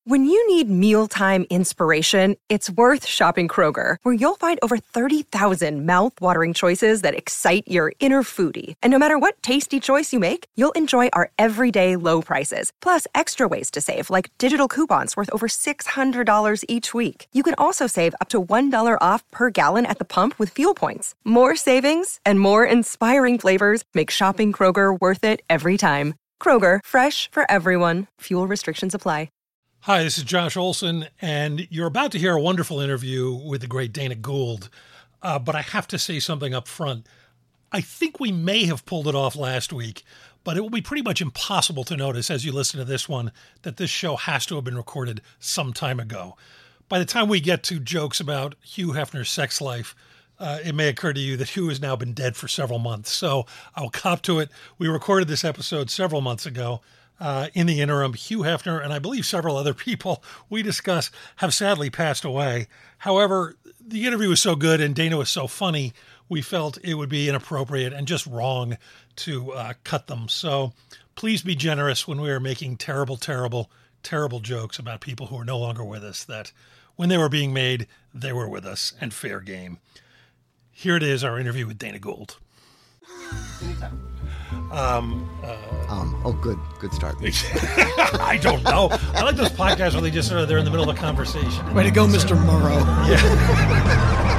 When you need mealtime inspiration, it's worth shopping Kroger, where you'll find over 30,000 mouth-watering choices that excite your inner foodie. And no matter what tasty choice you make, you'll enjoy our everyday low prices, plus extra ways to save, like digital coupons worth over $600 each week. You can also save up to $1 off per gallon at the pump with fuel points. More savings and more inspiring flavors make shopping Kroger worth it every time. Kroger, fresh for everyone. Fuel restrictions apply. Hi, this is Josh Olson, and you're about to hear a wonderful interview with the great Dana Gould. But I have to say something up front. I think we may have pulled it off last week, but it will be pretty much impossible to notice as you listen to this one that this show has to have been recorded some time ago. By the time we get to jokes about Hugh Hefner's sex life, it may occur to you that Hugh has now been dead for several months. So I'll cop to it. We recorded this episode several months ago. In the interim, Hugh Hefner and I believe several other people we discuss have sadly passed away. However, the interview was so good and Dana was so funny, we felt it would be inappropriate and just wrong to cut them. So please be generous when we are making terrible, terrible, terrible jokes about people who are no longer with us, that when they were being made, they were with us, and fair game. Here it is, our interview with Dana Gould. Good start. I don't know. I like those podcasts where they just they're in the middle of a conversation. Way to go, Mr. Murrow. Yeah.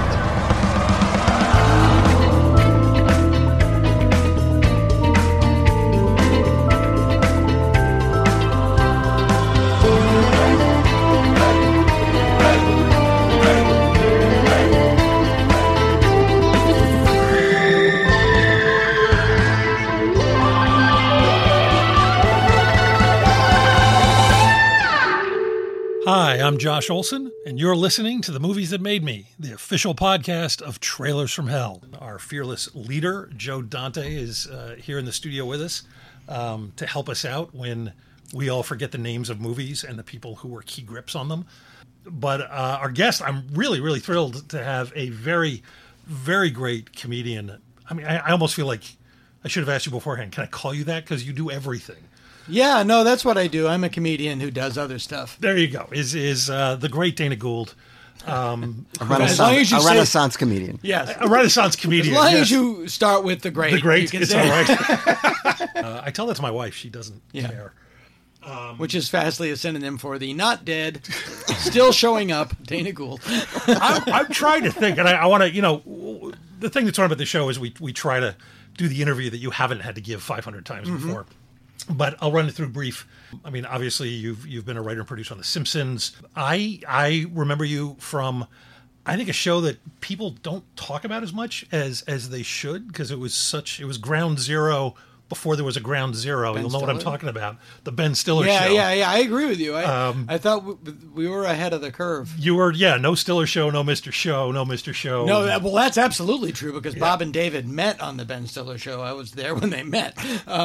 Hi, I'm Josh Olson, and you're listening to The Movies That Made Me, the official podcast of Trailers from Hell. Our fearless leader, Joe Dante, is here in the studio with us to help us out when we all forget the names of movies and the people who were key grips on them. But our guest, I'm really, really thrilled to have a very, very great comedian. I mean, I almost feel like I should have asked you beforehand. Can I call you that? Because you do everything. Yeah, no, that's what I do. I'm a comedian who does other stuff. There you go. Is the great Dana Gould. A Renaissance comedian. Yes. A Renaissance comedian. As long as you start with the great. The great, you can it's say. all right. I tell that to my wife. She doesn't care. Which is fastly a synonym for the not dead, still showing up, Dana Gould. I'm trying to think, and I want to, the thing that's fun about the show is we try to do the interview that you haven't had to give 500 times before. But I'll run it through brief. I mean, obviously, you've been a writer and producer on The Simpsons. I remember you from, I think, a show that people don't talk about as much as they should, because it was Ground Zero before there was a Ground Zero. You'll know what I'm talking about. The Ben Stiller show. Yeah. I agree with you. I thought we were ahead of the curve. You were, no Stiller Show, no Mr. Show, no Mr. Show. No, well, that's absolutely true, because Bob and David met on the Ben Stiller Show. I was there when they met.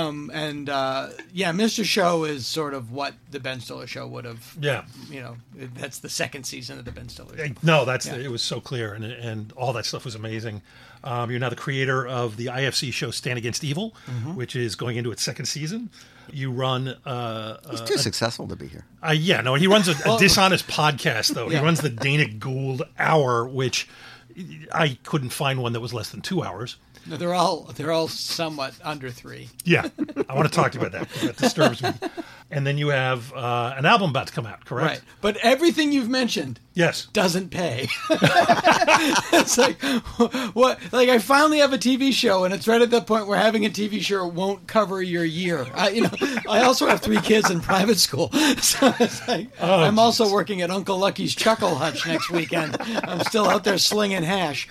Mr. Show is sort of what the Ben Stiller Show would have. Yeah. That's the second season of the Ben Stiller Show. No, it was so clear, and all that stuff was amazing. You're now the creator of the IFC show Stand Against Evil, which is going into its second season. You run... He's too successful to be here. He runs a dishonest podcast, though. Yeah. He runs the Dana Gould Hour, which I couldn't find one that was less than 2 hours. No, they're all somewhat under 3. Yeah, I want to talk to you about that, because that disturbs me. And then you have an album about to come out, correct? Right. But everything you've mentioned doesn't pay. It's like, what? Like, I finally have a TV show, and it's right at the point where having a TV show won't cover your year. I also have 3 kids in private school. So it's like, I'm also working at Uncle Lucky's Chuckle Hutch next weekend. I'm still out there slinging hash.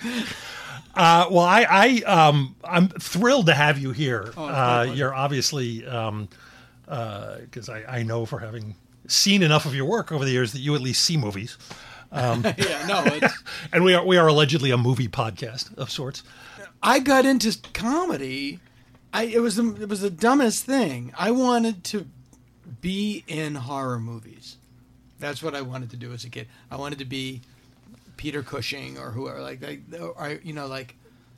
I'm thrilled to have you here. You're obviously... because I know for having seen enough of your work over the years that you at least see movies. And we are allegedly a movie podcast of sorts. I got into comedy. It was the dumbest thing. I wanted to be in horror movies. That's what I wanted to do as a kid. I wanted to be Peter Cushing or whoever, like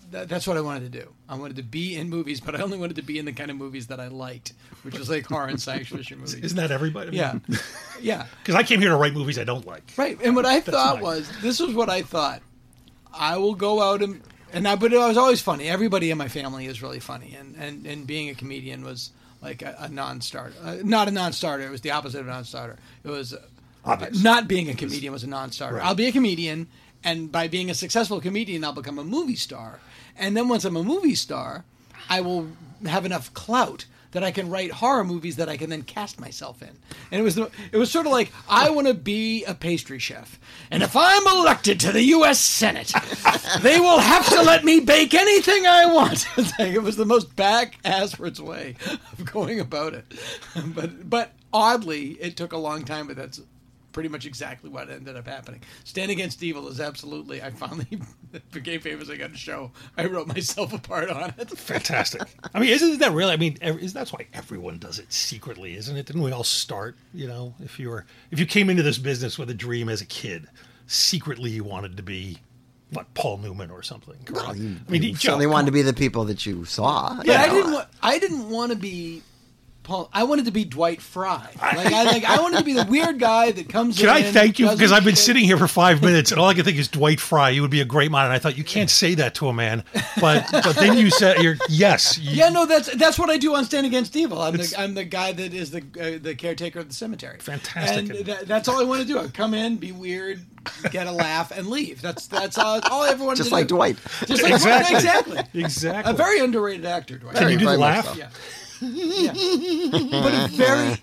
that's what I wanted to do. I wanted to be in movies, but I only wanted to be in the kind of movies that I liked, which was like horror and science fiction movies. Isn't that everybody? Yeah. Yeah. Because I came here to write movies I don't like. Right. And what I thought was, this was what I thought. I will go out but it was always funny. Everybody in my family is really funny. And being a comedian was like a non-starter. Not a non-starter. It was the opposite of a non-starter. It was not being a comedian was a non-starter. Right. I'll be a comedian, and by being a successful comedian, I'll become a movie star. And then once I'm a movie star, I will have enough clout that I can write horror movies that I can then cast myself in. And it was sort of like, I want to be a pastry chef. And if I'm elected to the U.S. Senate, they will have to let me bake anything I want. It was the most back-asswards way of going about it. But oddly, it took a long time, but that's pretty much exactly what ended up happening. Stand Against Evil is absolutely, I finally became famous. I got a show. I wrote myself a part on it. Fantastic. I mean, isn't that really, that's why everyone does it secretly, isn't it? Didn't we all start, if you came into this business with a dream as a kid, secretly you wanted to be, Paul Newman or something? Well, you certainly wanted to be the people that you saw. Yeah, I didn't want to be I wanted to be Dwight Fry. I wanted to be the weird guy that comes in. Can I thank you? Because I've been sitting here for 5 minutes, and all I can think is Dwight Fry. You would be a great man. And I thought, you can't say that to a man. But then you said, yes. No, that's what I do on Stand Against Evil. I'm the guy that is the caretaker of the cemetery. Fantastic. And that's all I want to do. I come in, be weird, get a laugh, and leave. That's all I ever wanted to do. Just like Dwight. Just like Dwight. Exactly. A very underrated actor, Dwight. Can you do the laugh? So. Yeah. Yeah. But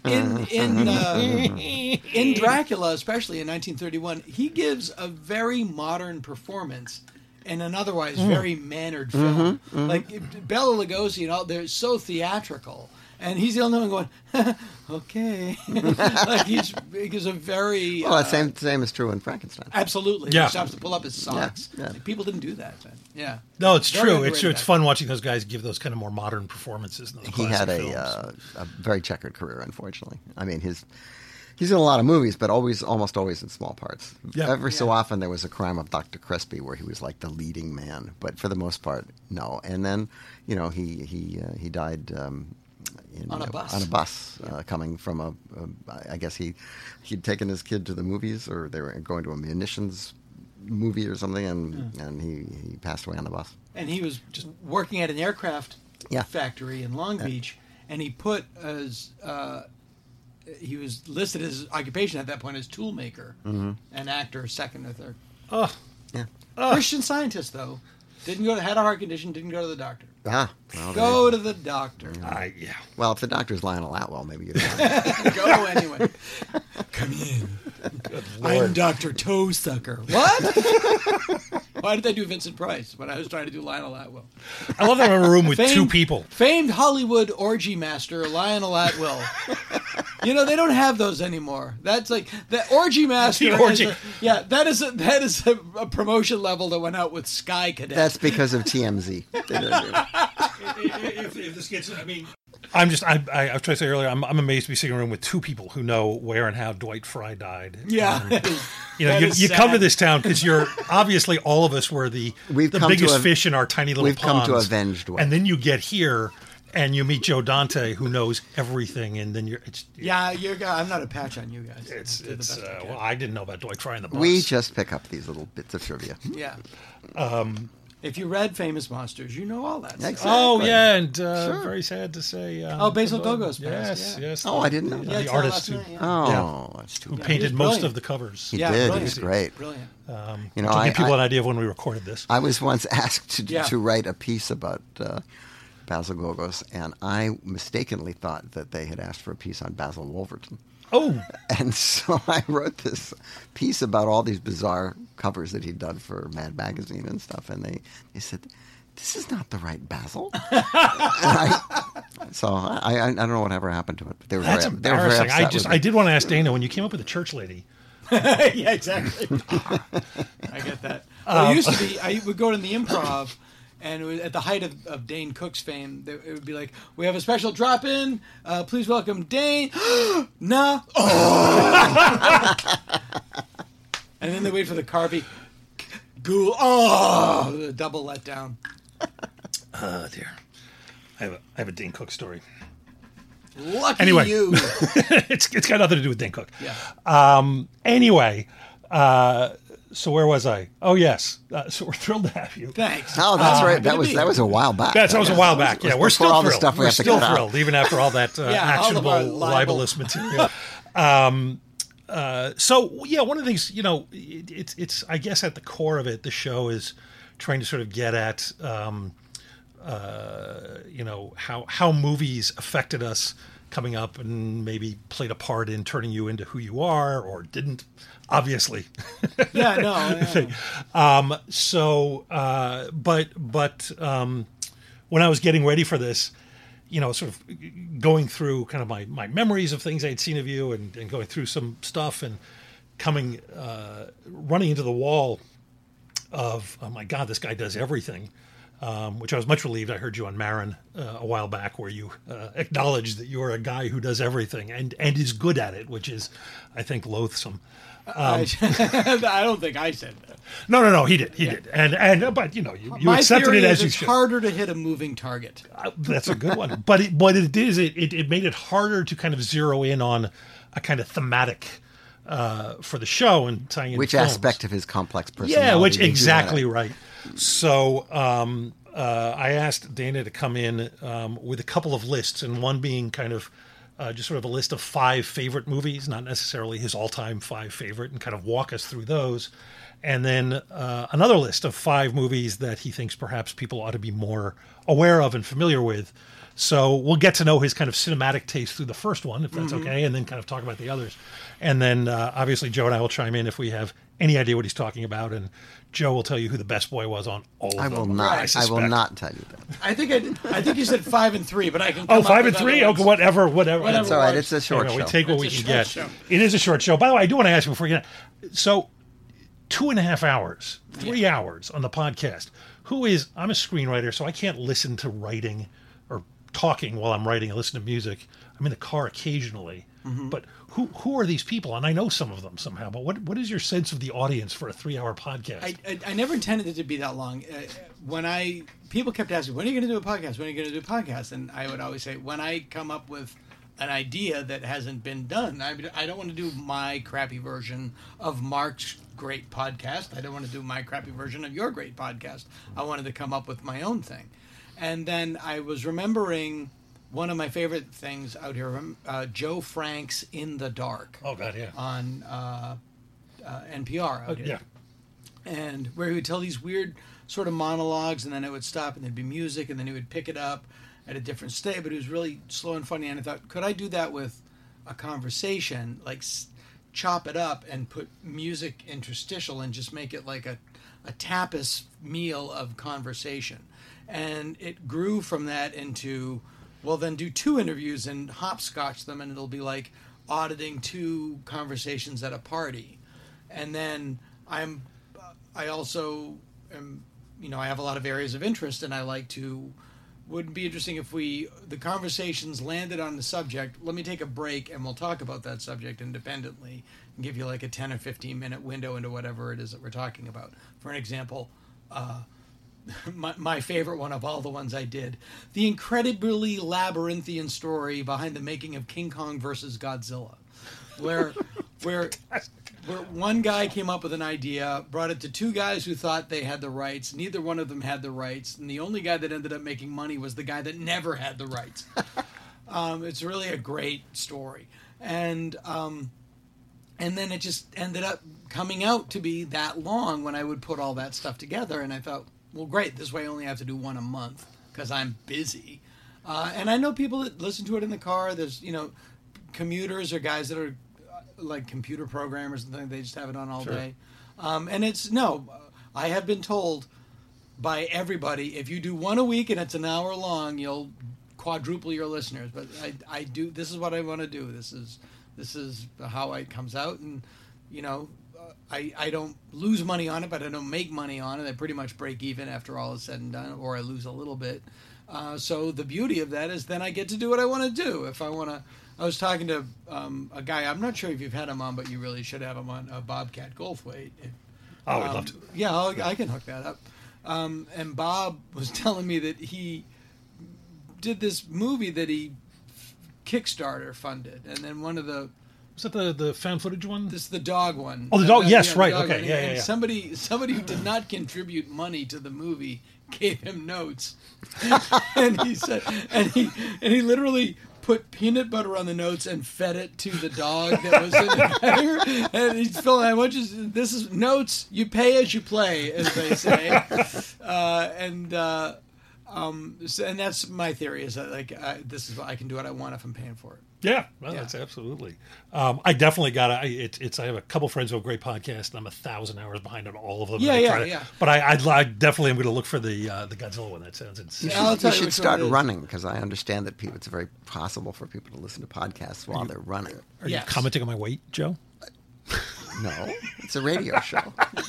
in Dracula, especially in 1931, he gives a very modern performance in an otherwise very mannered film. Like Bela Lugosi they're so theatrical. And he's the only one going, okay. Like he's a very... Well, the same is true in Frankenstein. Absolutely. Yeah. He stops to pull up his socks. Yeah. Like, people didn't do that. Yeah. No, it's true. It's fun watching those guys give those kind of more modern performances. In those he had a very checkered career, unfortunately. I mean, he's in a lot of movies, but almost always in small parts. Yeah. Every so often there was a Crime of Dr. Crespi where he was like the leading man, but for the most part, no. And then, he died... on a bus, coming from I guess he'd taken his kid to the movies, or they were going to a munitions movie or something, and he passed away on the bus. And he was just working at an aircraft factory in Long Beach, and he put he was listed as occupation at that point as tool maker, an actor, second or third. Oh, yeah. Christian Scientist though. Had a heart condition, didn't go to the doctor. Well, go to the doctor. Yeah. Well, if the doctor's Lionel Atwell, maybe you go anyway. Come in. I'm Dr. Toe Sucker. What? Why did they do Vincent Price when I was trying to do Lionel Atwell? I love that I'm in a room with two people. Famed Hollywood orgy master Lionel Atwell. They don't have those anymore. That's like the orgy master. That is a promotion level that went out with Sky Cadet. That's because of TMZ. If this gets, I was trying to say earlier, I'm amazed to be sitting in a room with two people who know where and how Dwight Fry died. Yeah. You come to this town because you're obviously all of us were the biggest fish in our tiny little ponds. We've come to avenge Dwight. And then you get here and you meet Joe Dante, who knows everything, and then I'm not a patch on you guys. I didn't know about Dwight Fry in the bus. We just pick up these little bits of trivia. Yeah. If you read Famous Monsters, you know all that stuff. Exactly. Oh, yeah, and very sad to say... Basil Gogos passed. Yes. Oh, I didn't know that. The artist who painted most of the covers. He did. He was great. Brilliant. To give people an idea of when we recorded this. I was once asked to write a piece about Basil Gogos, and I mistakenly thought that they had asked for a piece on Basil Wolverton. Oh. And so I wrote this piece about all these bizarre covers that he'd done for Mad Magazine and stuff, and they said, this is not the right Basil. I don't know whatever happened to it. But That's embarrassing. I did want to ask Dana, when you came up with the church lady. Yeah, exactly. I get that. Well, it used to be, I would go to the Improv, and it was at the height of Dane Cook's fame, it would be like, we have a special drop-in. Please welcome Dane. Nah. Oh. And then they wait for the Carvey. Ghoul. Oh, the double letdown. Oh, dear. I have a Dane Cook story. Lucky you. it's got nothing to do with Dane Cook. Yeah. Anyway, so where was I? Oh, yes. So we're thrilled to have you. Thanks. Oh, that's right. That was a while back. That was a while back. Yeah, we're still all thrilled. the stuff we we're have to still cut thrilled, even after all that actionable, libelous material. So, yeah, one of the things, it's I guess at the core of it, the show is trying to sort of get at, how movies affected us coming up and maybe played a part in turning you into who you are or didn't, obviously. Yeah, no. But when I was getting ready for this, sort of going through kind of my memories of things I'd seen of you and going through some stuff and running into the wall of, oh my God, this guy does everything. Which I was much relieved. I heard you on Maron a while back where you acknowledged that you're a guy who does everything and is good at it, which is, I think, loathsome. I don't think I said that. No, he did. He did. But you accepted it as you should. It's harder to hit a moving target. That's a good one. But what it did is it made it harder to kind of zero in on a kind of thematic for the show and tying in which films. Aspect of his complex personality. Yeah, which exactly right. So I asked Dana to come in with a couple of lists, and one being kind of just sort of a list of 5 favorite movies, not necessarily his all-time 5 favorite, and kind of walk us through those. And then another list of 5 movies that he thinks perhaps people ought to be more aware of and familiar with. So we'll get to know his kind of cinematic taste through the first one, if that's okay, and then kind of talk about the others. And then obviously Joe and I will chime in if we have any idea what he's talking about, and Joe will tell you who the best boy was on all of them. I will not tell you that. I think you said 5 and 3, but I can. 5 and 3. Okay, whatever. That's all right. It's a short show. We take what we can get. Show. It is a short show. By the way, I do want to ask you before you get. So, 2.5 hours, 3 hours on the podcast. I'm a screenwriter, so I can't listen to writing or talking while I'm writing. I listen to music. I'm in the car occasionally. Mm-hmm. But who are these people? And I know some of them somehow. But what is your sense of the audience for a 3-hour podcast? I never intended it to be that long. People kept asking, when are you going to do a podcast? When are you going to do a podcast? And I would always say, when I come up with an idea that hasn't been done. I don't want to do my crappy version of Mark's great podcast. I don't want to do my crappy version of your great podcast. I wanted to come up with my own thing. And then I was remembering one of my favorite things out here, Joe Frank's In the Dark. Oh, God, yeah. On NPR out here. Yeah. And where he would tell these weird sort of monologues, and then it would stop, and there'd be music, and then he would pick it up at a different state, but it was really slow and funny. And I thought, could I do that with a conversation, like chop it up and put music interstitial and just make it like a tapas meal of conversation? And it grew from that into, well, then do 2 interviews and hopscotch them, and it'll be like auditing 2 conversations at a party. And then I also am, I have a lot of areas of interest, and I like to. Wouldn't be interesting if the conversations landed on the subject. Let me take a break and we'll talk about that subject independently and give you like a 10 or 15 minute window into whatever it is that we're talking about. For an example, my favorite one of all the ones I did, the incredibly labyrinthian story behind the making of King Kong versus Godzilla, where one guy came up with an idea, brought it to 2 guys who thought they had the rights. Neither one of them had the rights, and the only guy that ended up making money was the guy that never had the rights. It's really a great story, and then it just ended up coming out to be that long when I would put all that stuff together, and I thought, well, great, this way I only have to do 1 a month because I'm busy, and I know people that listen to it in the car. There's commuters or guys that are like computer programmers and things, they just have it on all day. And I have been told by everybody, if you do 1 a week and it's an hour long, you'll quadruple your listeners. But I do, this is what I want to do. This is how it comes out. And, I don't lose money on it, but I don't make money on it. I pretty much break even after all is said and done, or I lose a little bit. So the beauty of that is then I get to do what I want to do. If I want to, I was talking to a guy, I'm not sure if you've had him on, but you really should have him on, Bobcat Goldthwait. I'd love to. Yeah, I can hook that up. and Bob was telling me that he did this movie that he Kickstarter funded, and then one of the was that the found footage one? This is the dog one. Oh, the dog. Yes, right. Okay, yeah. Somebody who did not contribute money to the movie gave him notes, and he said, and he literally put peanut butter on the notes and fed it to the dog that was in the and he's filling. I want you. This is notes. You pay as you play, as they say, and that's my theory. Is that this is I can do what I want if I'm paying for it. Yeah, well, that's absolutely. I definitely got it. I have a couple friends who have a great podcast, and I'm 1,000 hours behind on all of them. Yeah. But I definitely am going to look for the Godzilla one. That sounds insane. You should start running, because I understand that it's very possible for people to listen to podcasts while they're running. Are you commenting on my weight, Joe? No, it's a radio show.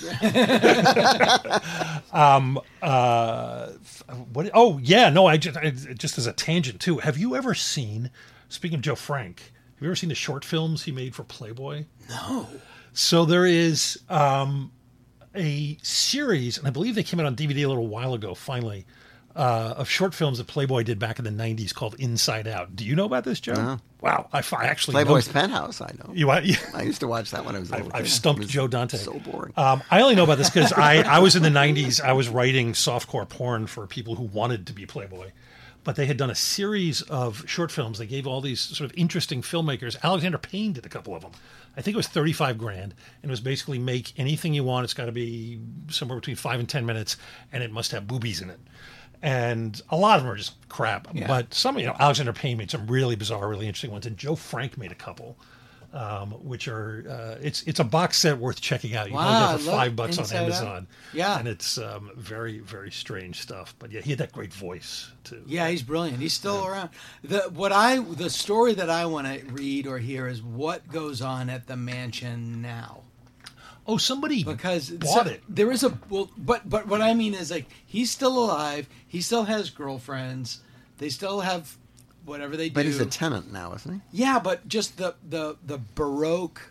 What? Oh, yeah. No, I just as a tangent too. Have you ever seen? Speaking of Joe Frank, have you ever seen the short films he made for Playboy? No. So there is a series, and I believe they came out on DVD a little while ago. Finally, of short films that Playboy did back in the '90s called Inside Out. Do you know about this, Joe? No. Wow, I actually Playboy's Penthouse. I know. You? I used to watch that when I was a little kid. I've stumped Joe Dante. So boring. I only know about this because I was in the '90s. I was writing softcore porn for people who wanted to be Playboy. But they had done a series of short films. They gave all these sort of interesting filmmakers. Alexander Payne did a couple of them. I think it was $35,000, and it was basically make anything you want. It's got to be somewhere between 5 and 10 minutes, and it must have boobies in it. And a lot of them are just crap. Yeah. But some, Alexander Payne made some really bizarre, really interesting ones, and Joe Frank made a couple. Which are it's a box set worth checking out. You can get for $5 on Amazon. Out. Yeah, and it's very, very strange stuff. But yeah, he had that great voice too. Yeah, he's brilliant. He's still around. The story that I want to read or hear is what goes on at the mansion now. Oh, somebody bought it. There is but what I mean is he's still alive. He still has girlfriends. They still have. Whatever they do. But he's a tenant now, isn't he? Yeah, but just the Baroque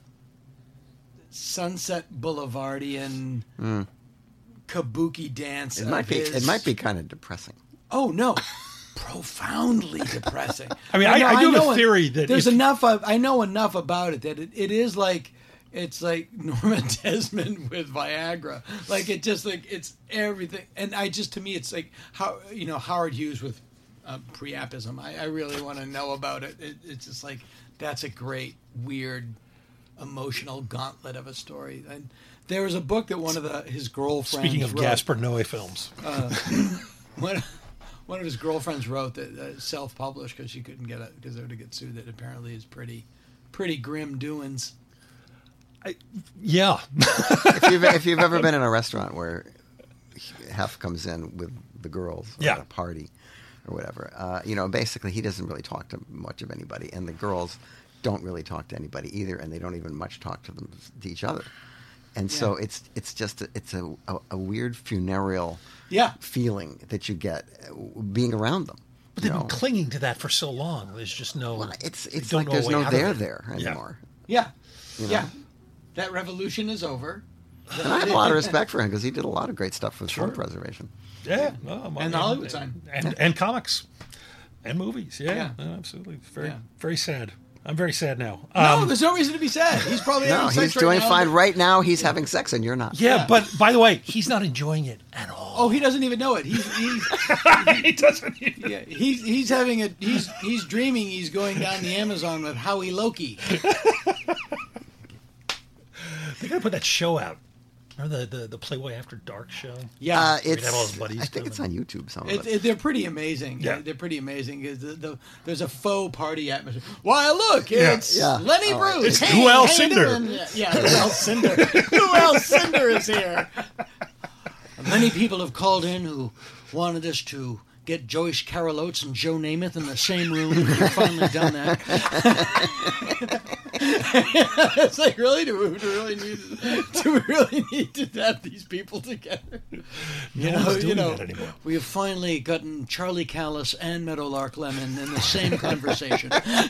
Sunset Boulevardian kabuki dance. It might be kind of depressing. Oh no. Profoundly depressing. I mean, I do have a theory that there's enough I know enough about it that it is it's like Norma Desmond with Viagra. It's everything. And to me it's like how Howard Hughes with priapism. I really want to know about it. It's just like that's a great, weird, emotional gauntlet of a story. And there was a book that one of his girlfriends. Speaking of Gaspar Noé films, one of his girlfriends wrote that self-published because she couldn't get it because they would get sued. That apparently is pretty grim doings. Yeah. if you've ever been in a restaurant where Hef comes in with the girls at a party. Or whatever, basically he doesn't really talk to much of anybody, and the girls don't really talk to anybody either, and they don't even much talk to each other, and so it's just a weird funereal feeling that you get being around them. But they've been clinging to that for so long. There's just no. Well, it's like there's no there anymore. Yeah, that revolution is over. And I have a lot of respect for him because he did a lot of great stuff for film preservation. Yeah, and Hollywood sign, and comics, and movies. Yeah. Absolutely. Very sad. I'm very sad now. No, there's no reason to be sad. He's probably having sex he's doing fine right now. He's having sex, and you're not. Yeah, but by the way, he's not enjoying it at all. Oh, he doesn't even know it. He doesn't. Even. Yeah, he's having a he's dreaming he's going down the Amazon with Howie Loki. They gotta put that show out. Remember the Playboy After Dark show? Yeah, have all his buddies. I think it's on YouTube somewhere. They're pretty amazing. Yeah. They're pretty amazing. There's a faux party atmosphere. Why, look, it's Lenny Bruce. It's Noel Cinder. Noel Cinder. Noel Cinder is here. Many people have called in who wanted us to get Joyce Carol Oates and Joe Namath in the same room. We've finally done that. It's like, really? Do we really need to have these people together? We have finally gotten Charlie Callis and Meadowlark Lemon in the same conversation.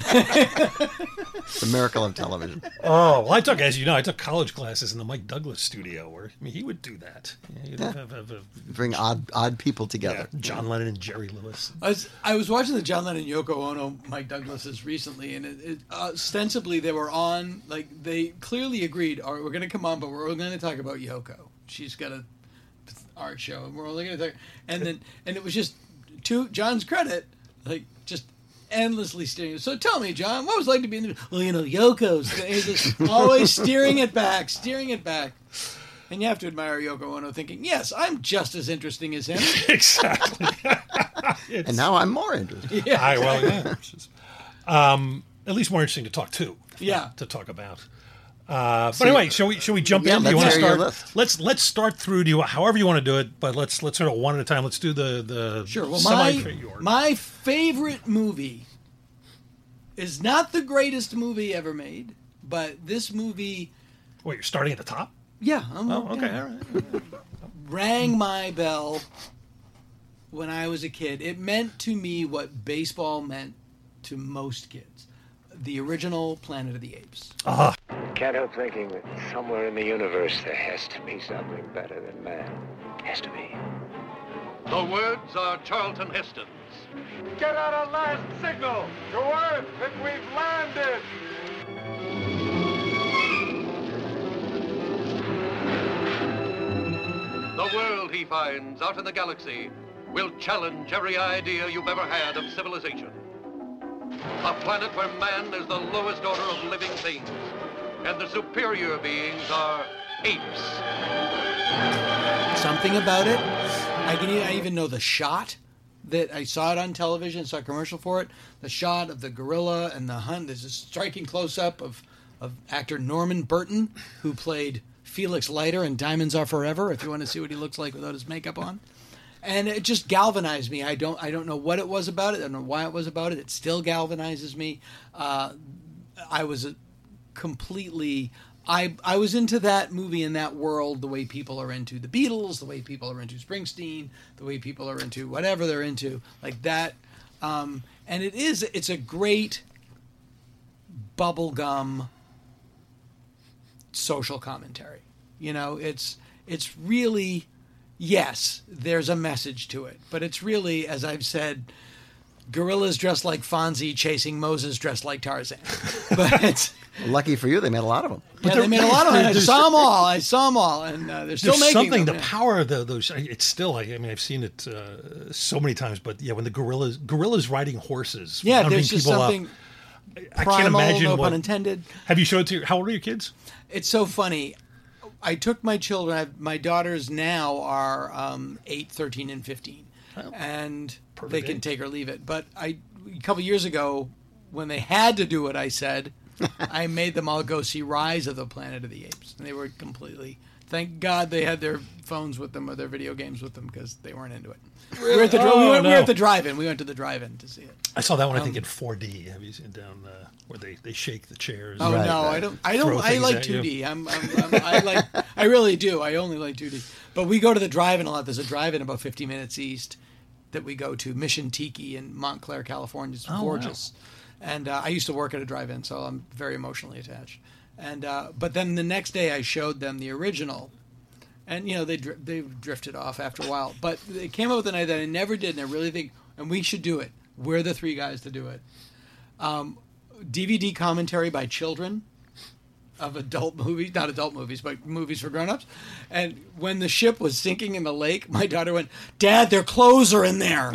The miracle of television. Oh, well, I took college classes in the Mike Douglas studio where he would do that. Bring odd people together. Yeah, John Lennon and Jerry Lewis. I was watching the John Lennon Yoko Ono Mike Douglas's recently, and ostensibly they were on, like, they clearly agreed, all right, we're going to come on, but we're going to talk about Yoko. She's got a art show, and we're only going to talk, and it was just, to John's credit, like, just endlessly steering. So tell me, John, what was it like to be in the... Well, Yoko's... He's just always steering it back. And you have to admire Yoko Ono thinking, yes, I'm just as interesting as him. Exactly. And now I'm more interested. Yeah, at least more interesting to talk to. Yeah. To talk about. But anyway, shall we jump in? Do you want to start? Let's start through however you want to do it, but let's sort of one at a time. Let's do the sure. Well, my favorite movie is not the greatest movie ever made, but this movie. Wait, you're starting at the top? Yeah. Okay. All right. Rang my bell when I was a kid. It meant to me what baseball meant to most kids. The original Planet of the Apes. Can't help thinking that somewhere in the universe there has to be something better than man. Has to be. The words are Charlton Heston's. Get out a last signal to Earth that we've landed. The world he finds out in the galaxy will challenge every idea you've ever had of civilization. A planet where man is the lowest order of living things, and the superior beings are apes. Something about it. I even know the shot that I saw it on television, saw a commercial for it. The shot of the gorilla and the hunt. There's a striking close-up of actor Norman Burton, who played Felix Leiter in Diamonds Are Forever, if you want to see what he looks like without his makeup on. And it just galvanized me. I don't know what it was about it. I don't know why it was about it. It still galvanizes me. I was completely... I was into that movie and that world the way people are into the Beatles, the way people are into Springsteen, the way people are into whatever they're into, like that. And it's a great bubblegum social commentary. It's really, yes, there's a message to it, but it's really, as I've said, gorillas dressed like Fonzie chasing Moses dressed like Tarzan. But it's... Lucky for you, they made a lot of them. Yeah, they made a lot of them. I saw them all, and they're still making them. The power of those, it's still, I've seen it so many times, but yeah, when the gorillas riding horses. Yeah, there's just something I can't imagine no pun intended. Have you showed it how old are your kids? It's so funny. I took my children, my daughters now are 8, 13, and 15. And they can take or leave it. But a couple years ago, when they had to do what I said, I made them all go see Rise of the Planet of the Apes. And they were completely... Thank God they had their phones with them or their video games with them because they weren't into it. We were at the drive-in. We went to the drive-in to see it. I saw that one, I think, in 4D. Have you seen down where they shake the chairs? Oh, right, no, right. I don't. I like 2D. I really do. I only like 2D. But we go to the drive-in a lot. There's a drive-in about 50 minutes east that we go to, Mission Tiki in Montclair, California. It's gorgeous. Wow. And I used to work at a drive-in, so I'm very emotionally attached. And but then the next day I showed them the original, and they drifted off after a while. But they came up with an idea that I never did, and I really think, and we should do it. We're the three guys to do it. DVD commentary by children of adult movies, not adult movies, but movies for grown-ups. And when the ship was sinking in the lake, my daughter went, "Dad, their clothes are in there."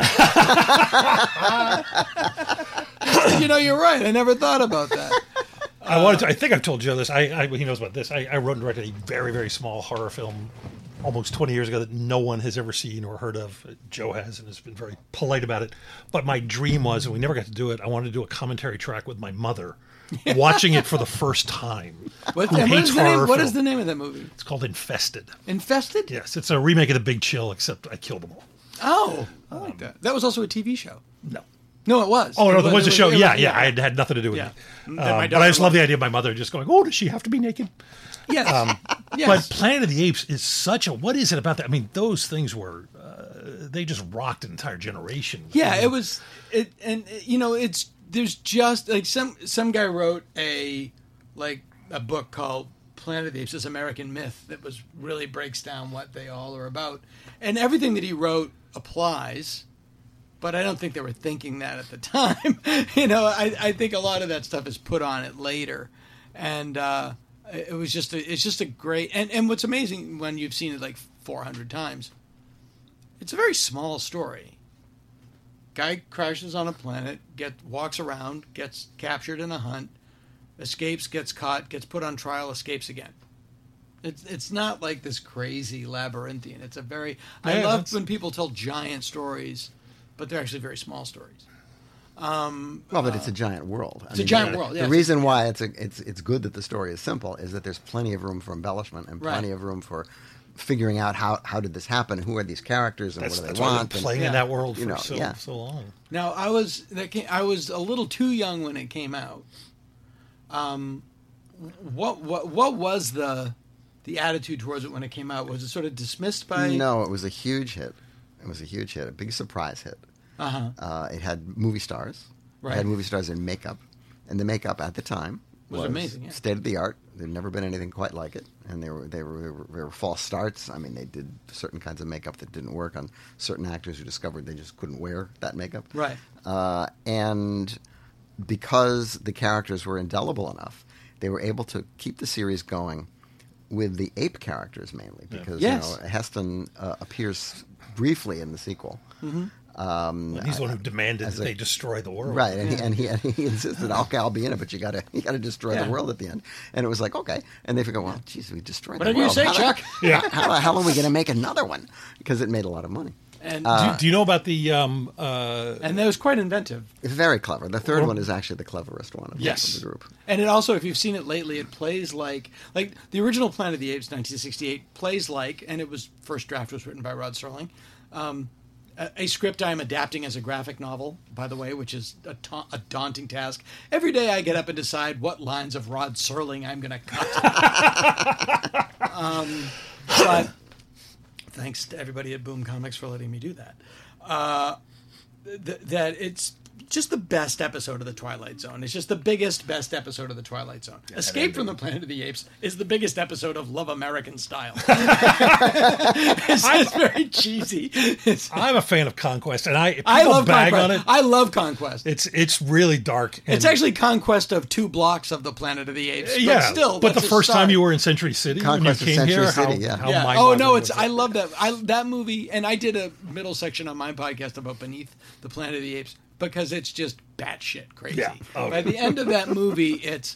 You're right. I never thought about that. I think I've told Joe this. He knows about this. I wrote and directed a very, very small horror film almost 20 years ago that no one has ever seen or heard of. Joe has and has been very polite about it. But my dream was, and we never got to do it, I wanted to do a commentary track with my mother, watching it for the first time. What is the name of that movie? It's called Infested. Infested? Yes. It's a remake of The Big Chill, except I killed them all. Oh, I like that. That was also a TV show. No. No, it was. Oh, no, there was a show. Yeah, I had nothing to do with it. But I just love the idea of my mother just going, "Oh, does she have to be naked?" Yes. Yes. But Planet of the Apes is such a... What is it about that? I mean, those things were... they just rocked an entire generation. Yeah, it was... There's just... Like, some guy wrote a book called Planet of the Apes, This American Myth, that really breaks down what they all are about. And everything that he wrote applies... But I don't think they were thinking that at the time. I think a lot of that stuff is put on it later, and it's just a great. And what's amazing when you've seen it like 400 times, it's a very small story. Guy crashes on a planet, walks around, gets captured in a hunt, escapes, gets caught, gets put on trial, escapes again. It's not like this crazy labyrinthian. It's a very. I love when people tell giant stories. But they're actually very small stories. But it's a giant world. It's a giant world. The reason why it's good that the story is simple is that there's plenty of room for embellishment and plenty of room for figuring out how did this happen, who are these characters, and what do they want. Playing in that world for so long. Now I was a little too young when it came out. What was the attitude towards it when it came out? Was it sort of dismissed by? No, it was a huge hit. A big surprise hit. It had movie stars. Right. It had movie stars in makeup, and the makeup at the time was amazing. Yeah. State of the art. There'd never been anything quite like it, and they were false starts. I mean, they did certain kinds of makeup that didn't work on certain actors who discovered they just couldn't wear that makeup. Right. And because the characters were indelible enough, they were able to keep the series going with the ape characters mainly, because Heston appears briefly in the sequel. Mm-hmm. He's the one who demanded that they destroy the world, right? And he insisted, "Okay, I'll be in it, but you got to destroy the world at the end." And it was like, okay, and they figure, "Well, geez, we destroyed the world. Whatever you say, Chuck." How are we going to make another one? Because it made a lot of money. And do you know about the? And that was quite inventive. It's very clever. The third one is actually the cleverest one of the group. And it also, if you've seen it lately, it plays like the original Planet of the Apes, 1968, plays like, and it was first draft was written by Rod Serling, a script I'm adapting as a graphic novel, by the way, which is a daunting task. Every day I get up and decide what lines of Rod Serling I'm going to cut. But thanks to everybody at Boom Comics for letting me do that. That it's just the best episode of The Twilight Zone. It's just the best episode of The Twilight Zone. Yeah, Escape from the Planet of the Apes is the biggest episode of Love American Style. It's very cheesy. I'm a fan of Conquest, and I love bag Conquest. on it. I love Conquest. It's really dark. It's actually Conquest of 2 blocks of the Planet of the Apes. But the first time you were in Century City, Conquest when you came of Century here, City, Oh no, I love that. That movie, and I did a middle section on my podcast about Beneath the Planet of the Apes. Because it's just batshit crazy. Yeah. Oh. By the end of that movie, it's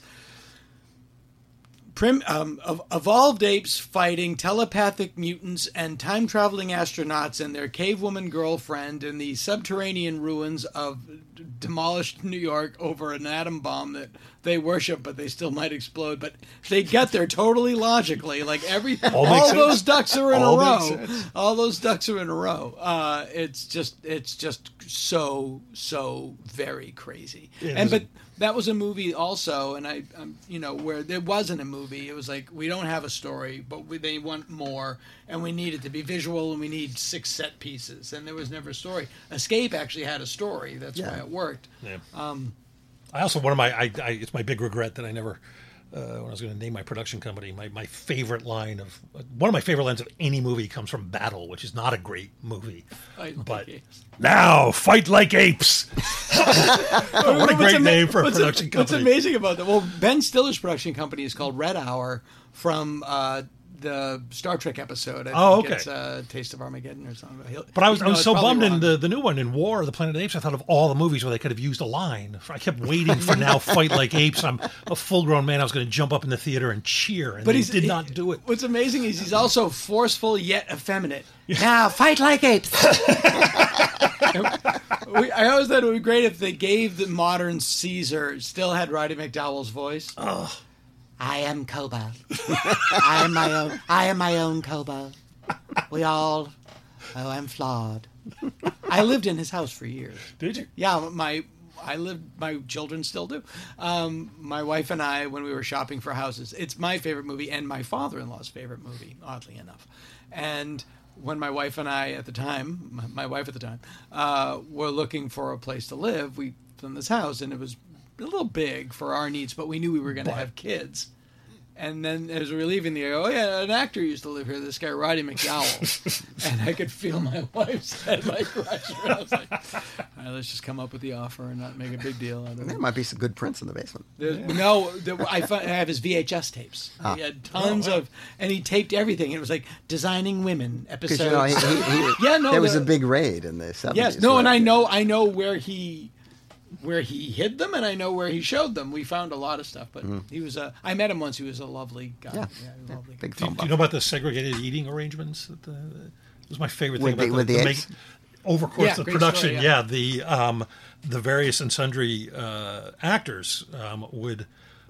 evolved apes fighting telepathic mutants and time-traveling astronauts and their cavewoman girlfriend in the subterranean ruins of demolished New York over an atom bomb that they worship, but they still might explode. But they get there totally logically. Like all those ducks are in a row. All those ducks are in a row. It's just so very crazy. But that was a movie also, and where there wasn't a movie. It was like, we don't have a story, but they want more, and we need it to be visual, and we need 6 set pieces, and there was never a story. Escape actually had a story. That's why it worked. Yeah. I also, it's my big regret that I never, when I was going to name my production company, one of my favorite lines of any movie comes from Battle, which is not a great movie. Now, fight like apes. What a great name for a production company. What's amazing about that? Well, Ben Stiller's production company is called Red Hour from the Star Trek episode. I think it's Taste of Armageddon or something. But I was so bummed in the new one, in War of the Planet of the Apes. I thought of all the movies where they could have used a line. I kept waiting for Now Fight Like Apes. I'm a full-grown man. I was going to jump up in the theater and cheer, and he did not do it. What's amazing is he's also forceful yet effeminate. Now fight like apes. I always thought it would be great if they gave the modern Caesar still had Roddy McDowell's voice. Oh. I am Cobalt. I am my own Cobalt. I'm flawed. I lived in his house for years. Did you? Yeah, my children still do. My wife and I, when we were shopping for houses, it's my favorite movie and my father-in-law's favorite movie, oddly enough. And when my wife and I at the time, my wife at the time, were looking for a place to live, we found this house, and it was a little big for our needs, but we knew we were going to have kids. And then as we were leaving, they go, oh yeah, an actor used to live here, this guy Roddy McDowell. And I could feel my wife's head like rushing. I was like, all right, let's just come up with the offer and not make a big deal out of it. There might be some good prints in the basement. I have his VHS tapes. He had tons of, and he taped everything. It was like Designing Women episodes. There was a big raid in the 70s. Yes, no, and I know where he hid them, and I know where he showed them. We found a lot of stuff, but he was I met him once. He was a lovely guy. Yeah, he was a lovely guy. Big film. Do you know about the segregated eating arrangements? It was my favorite thing with the eggs? Over course of production. Story, The various and sundry actors would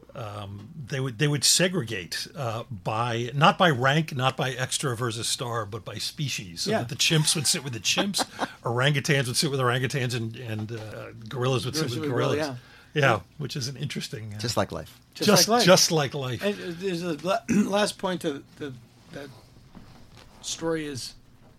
segregate by not by rank, not by extra versus star, but by species. So that the chimps would sit with the chimps, orangutans would sit with orangutans, and gorillas would sit with gorillas. Yeah, which is an interesting. Just like life. Just like life. And there's a last point to that story is,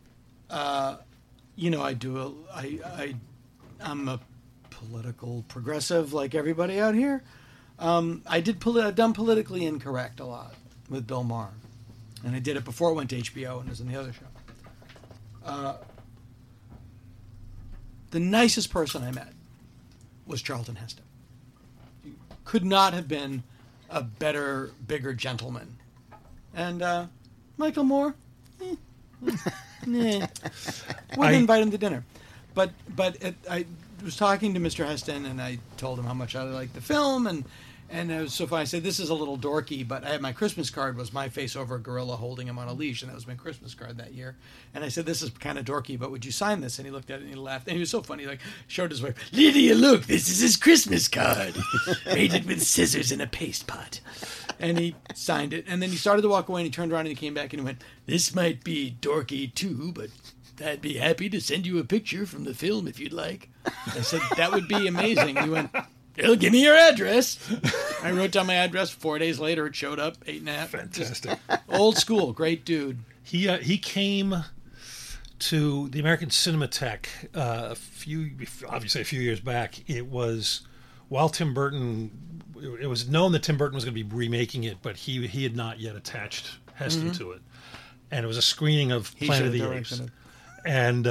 I'm a political progressive like everybody out here. I've done Politically Incorrect a lot with Bill Maher, and I did it before it went to HBO and was in the other show. The nicest person I met was Charlton Heston. He could not have been a better, bigger gentleman. And Michael Moore, wouldn't invite him to dinner. But I was talking to Mr. Heston, and I told him how much I liked the film, and it was so funny. I said, this is a little dorky, but I had my Christmas card was my face over a gorilla holding him on a leash, and that was my Christmas card that year. And I said, this is kind of dorky, but would you sign this? And he looked at it and he laughed, and he was so funny. He showed his wife, Lydia, look, this is his Christmas card, made it with scissors in a paste pot. And he signed it, and then he started to walk away, and he turned around and he came back and he went, this might be dorky too, but I'd be happy to send you a picture from the film if you'd like. I said, that would be amazing. He went, give me your address. I wrote down my address. 4 days later, it showed up, 8.5. Fantastic. Old school, great dude. He came to the American Cinematheque a few years back. It was while Tim Burton. It was known that Tim Burton was going to be remaking it, but he had not yet attached Heston to it. And it was a screening of Planet of the Apes. And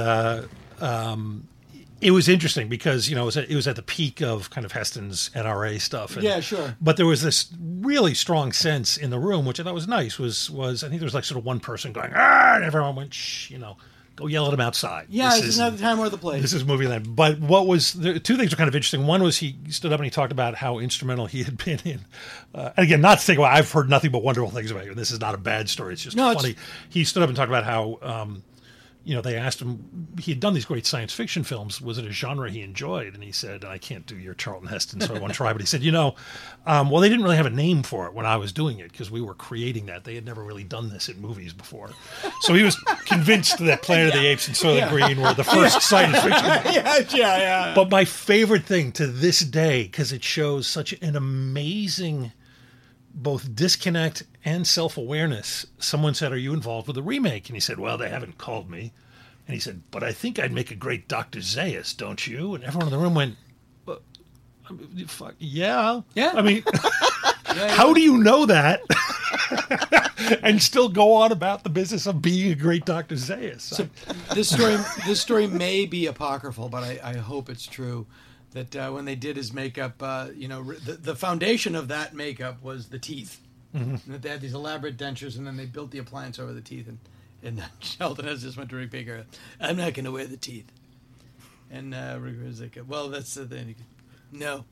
it was interesting because, it was at the peak of kind of Heston's NRA stuff. And, yeah, sure. But there was this really strong sense in the room, which I thought was nice, was I think there was sort of one person going, and everyone went, shh, go yell at him outside. Yeah, this is not the time or the place. This is movie land. But two things were kind of interesting. One was he stood up and he talked about how instrumental he had been in. And again, not to think about, I've heard nothing but wonderful things about you. This is not a bad story. It's just funny. He stood up and talked about how, they asked him, he had done these great science fiction films. Was it a genre he enjoyed? And he said, I can't do your Charlton Heston, so I won't try. But he said, they didn't really have a name for it when I was doing it because we were creating that. They had never really done this in movies before. So he was convinced that Planet of the Apes and Soylent Green were the first science fiction. Yeah. But my favorite thing to this day, because it shows such an amazing both disconnect and self-awareness. Someone said, are you involved with the remake? And he said, well, they haven't called me. And he said, but I think I'd make a great Dr. Zaius, don't you? And everyone in the room went, fuck, yeah. I mean, how do you know that? And still go on about the business of being a great Dr. Zaius. So this story may be apocryphal, but I hope it's true. That when they did his makeup, the foundation of that makeup was the teeth. Mm-hmm. And that they had these elaborate dentures, and then they built the appliance over the teeth. And Sheldon has just went to Rick Baker, I'm not going to wear the teeth. And Rick was like, well, that's the thing. No.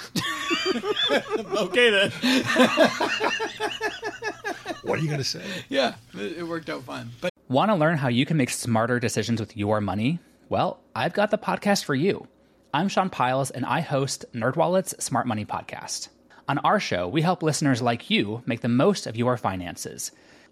Okay, then. What are you going to say? Yeah, it worked out fine. But want to learn how you can make smarter decisions with your money? Well, I've got the podcast for you. I'm Sean Piles, and I host NerdWallet's Smart Money Podcast. On our show, we help listeners like you make the most of your finances.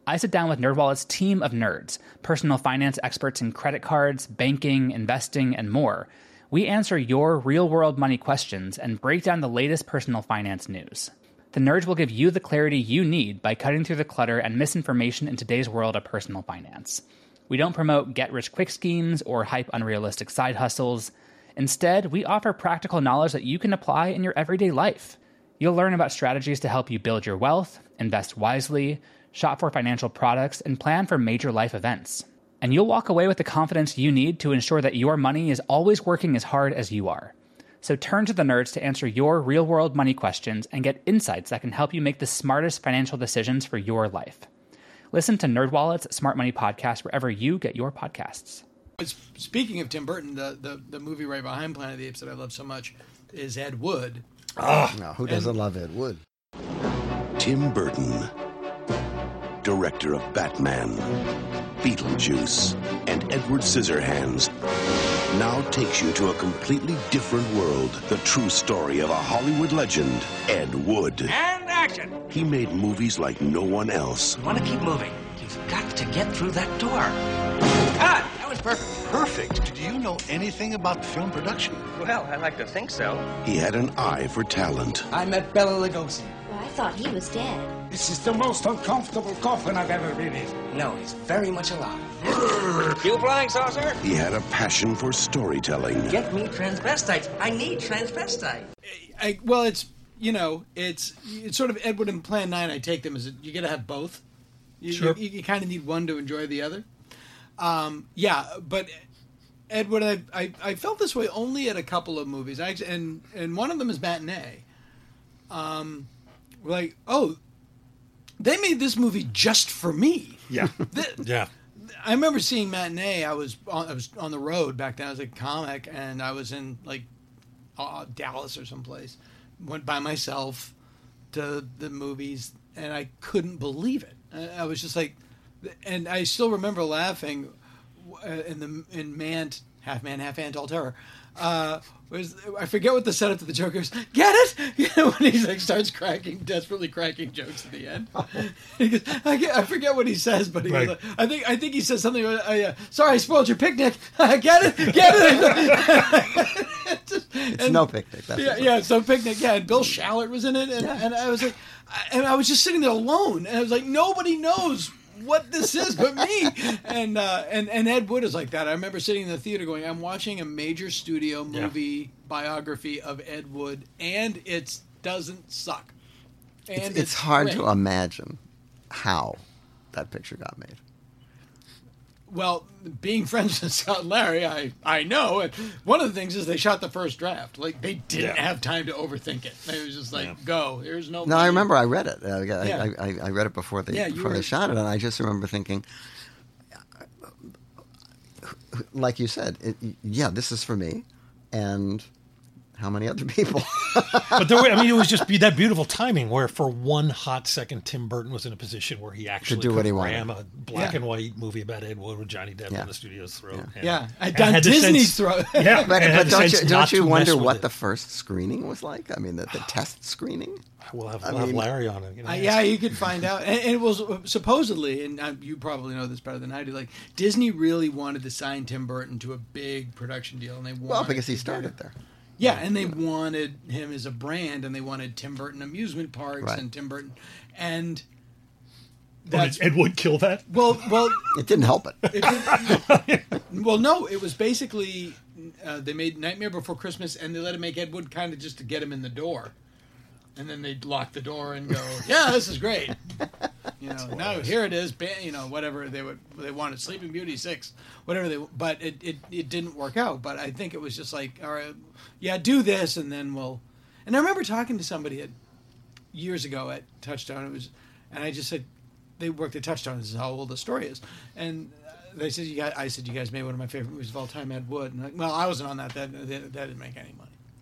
I sit down with NerdWallet's team of nerds, personal finance experts in credit cards, banking, investing, and more. We answer your real-world money questions and break down the latest personal finance news. The Nerds will give you the clarity you need by cutting through the clutter and misinformation in today's world of personal finance. We don't promote get-rich-quick schemes or hype unrealistic side hustles. Instead, we offer practical knowledge that you can apply in your everyday life. You'll learn about strategies to help you build your wealth, invest wisely, shop for financial products, and plan for major life events. And you'll walk away with the confidence you need to ensure that your money is always working as hard as you are. So turn to the Nerds to answer your real-world money questions and get insights that can help you make the smartest financial decisions for your life. Listen to NerdWallet's Smart Money Podcast wherever you get your podcasts. Speaking of Tim Burton, the movie right behind Planet of the Apes that I love so much is Ed Wood. No, who doesn't love Ed Wood? Tim Burton, director of Batman, Beetlejuice, and Edward Scissorhands, now takes you to a completely different world. The true story of a Hollywood legend, Ed Wood. And action! He made movies like no one else. You want to keep moving. You've got to get through that door. Ah, that was perfect. Perfect? Do you know anything about film production? Well, I like to think so. He had an eye for talent. I met Bela Lugosi. Well, I thought he was dead. This is the most uncomfortable coffin I've ever been in. No, he's very much alive. You flying saucer? He had a passion for storytelling. Get me transvestites. I need transvestite. Well, it's sort of Ed Wood and Plan 9. I take them as you got to have both. Sure. You kind of need one to enjoy the other. But Ed Wood, I felt this way only at a couple of movies. And one of them is Matinee. They made this movie just for me. Yeah. Yeah. I remember seeing Matinee. I was on the road back then. I was a comic, and I was in Dallas or someplace. Went by myself to the movies, and I couldn't believe it. I was just like, and I still remember laughing in Mant, half man, half ant, all terror. I forget what the setup to the joke is. Get it? When he starts desperately cracking jokes at the end. He goes, I forget what he says, but he goes, I think he says something. Sorry, I spoiled your picnic. Get it? It's no picnic. It's no picnic. Yeah, and Bill Shallert was in it, and I was like, and I was just sitting there alone, and I was like, nobody knows what this is but me. And Ed Wood is like that. I remember sitting in the theater going, I'm watching a major studio movie biography of Ed Wood, and it doesn't suck. And it's hard to imagine how that picture got made. Well, being friends with Scott and Larry, I know. And one of the things is they shot the first draft. Like, they didn't have time to overthink it. It was just like, go. There's no... No, I remember I read it. I read it before they shot it, and I just remember thinking, like you said, this is for me, and how many other people? But it was just that beautiful timing where for one hot second, Tim Burton was in a position where he actually could do what he ram wanted. a black and white movie about Ed Wood with Johnny Depp on the studio's throat. Down Disney's throat. But don't you wonder what the first screening was like? I mean, the test screening? We'll have Larry on it. You could find out. And it was supposedly, and you probably know this better than I do, like Disney really wanted to sign Tim Burton to a big production deal. And because he started there. Yeah, and they wanted him as a brand, and they wanted Tim Burton amusement parks and Tim Burton, and did Ed Wood kill that? Well, it didn't help it. Well, no, it was basically they made Nightmare Before Christmas, and they let him make Ed Wood kind of just to get him in the door, and then they'd lock the door and go, "Yeah, this is great." Now here it is. Whatever they wanted, Sleeping Beauty 6, whatever but it didn't work out. But I think it was just like, all right, do this, and then we'll. And I remember talking to somebody years ago at Touchstone. And I just said, they worked at Touchstone. This is how old the story is, and they said, I said, you guys made one of my favorite movies of all time, Ed Wood. And I wasn't on that. That didn't make any money.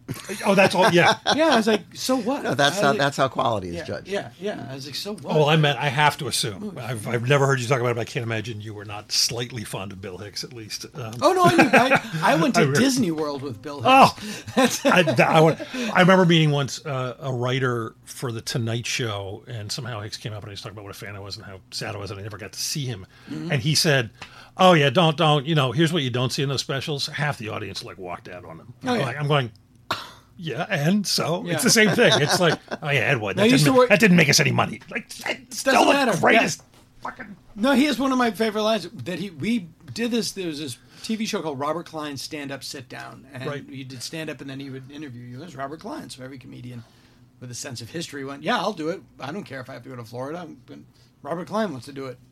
Oh, that's all. Yeah, yeah. I was like, so what? No, that's how quality is judged. Yeah. I was like, so what? Oh, well, I have to assume. I've never heard you talk about it, but I can't imagine you were not slightly fond of Bill Hicks, at least. Oh no, I went to Disney World with Bill Hicks. Oh, I remember meeting once a writer for the Tonight Show, and somehow Hicks came up and he was talking about what a fan I was and how sad I was, and I never got to see him. Mm-hmm. And he said, "Oh yeah, don't. Here's what you don't see in those specials. Half the audience walked out on them." Oh, yeah. I'm going. Yeah, and so it's the same thing. It's like, oh yeah, Ed Wood. That didn't make us any money. Like, it's doesn't matter. Greatest fucking. No, he has one of my favorite lines that we did this. There was this TV show called Robert Klein's Stand Up, Sit Down, and he did stand up, and then he would interview you. There's Robert Klein, so every comedian with a sense of history went, "Yeah, I'll do it. I don't care if I have to go to Florida. Robert Klein wants to do it."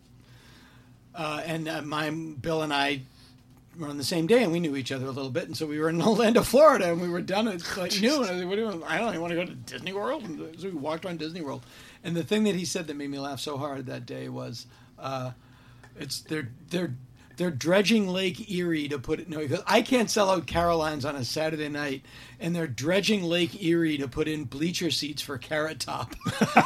And Bill and I were on the same day, and we knew each other a little bit, and so we were in Orlando, Florida, and we were done at like noon. And I was like, "What do you want? I don't even want to go to Disney World." And so we walked around Disney World, and the thing that he said that made me laugh so hard that day was, they're dredging Lake Erie to put it. No, because I can't sell out Caroline's on a Saturday night, and they're dredging Lake Erie to put in bleacher seats for Carrot Top.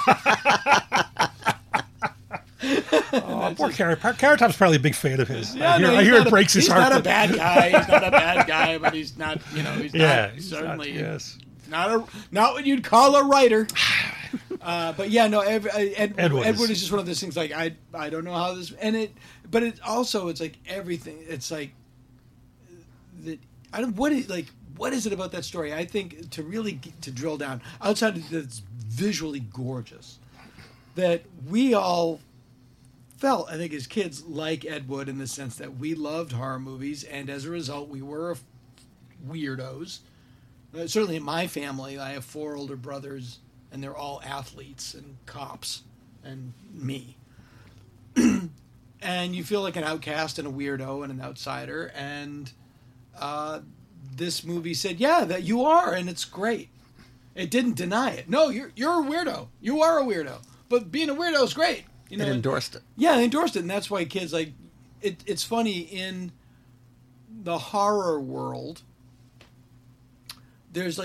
Oh, poor Carrot. Carrot Top's probably a big fan of his. Yeah, I hear it breaks his heart. He's not a bad guy. He's not a bad guy, but he's not. He's not certainly not what you'd call a writer. But yeah, no. Ed Wood is just one of those things. Like I don't know how this but it also it's like everything. It's like that. What is it about that story? I think to drill down outside of that's visually gorgeous, that we all felt, I think, as kids, like Ed Wood in the sense that we loved horror movies, and as a result, we were weirdos. Certainly in my family, I have 4 older brothers, and they're all athletes and cops, and me. And you feel like an outcast and a weirdo and an outsider, and this movie said, yeah, that you are, and it's great. It didn't deny it. No, you're a weirdo. You are a weirdo. But being a weirdo is great. It endorsed it. Yeah, it endorsed it, and that's why kids like it. It's funny in the horror world. There's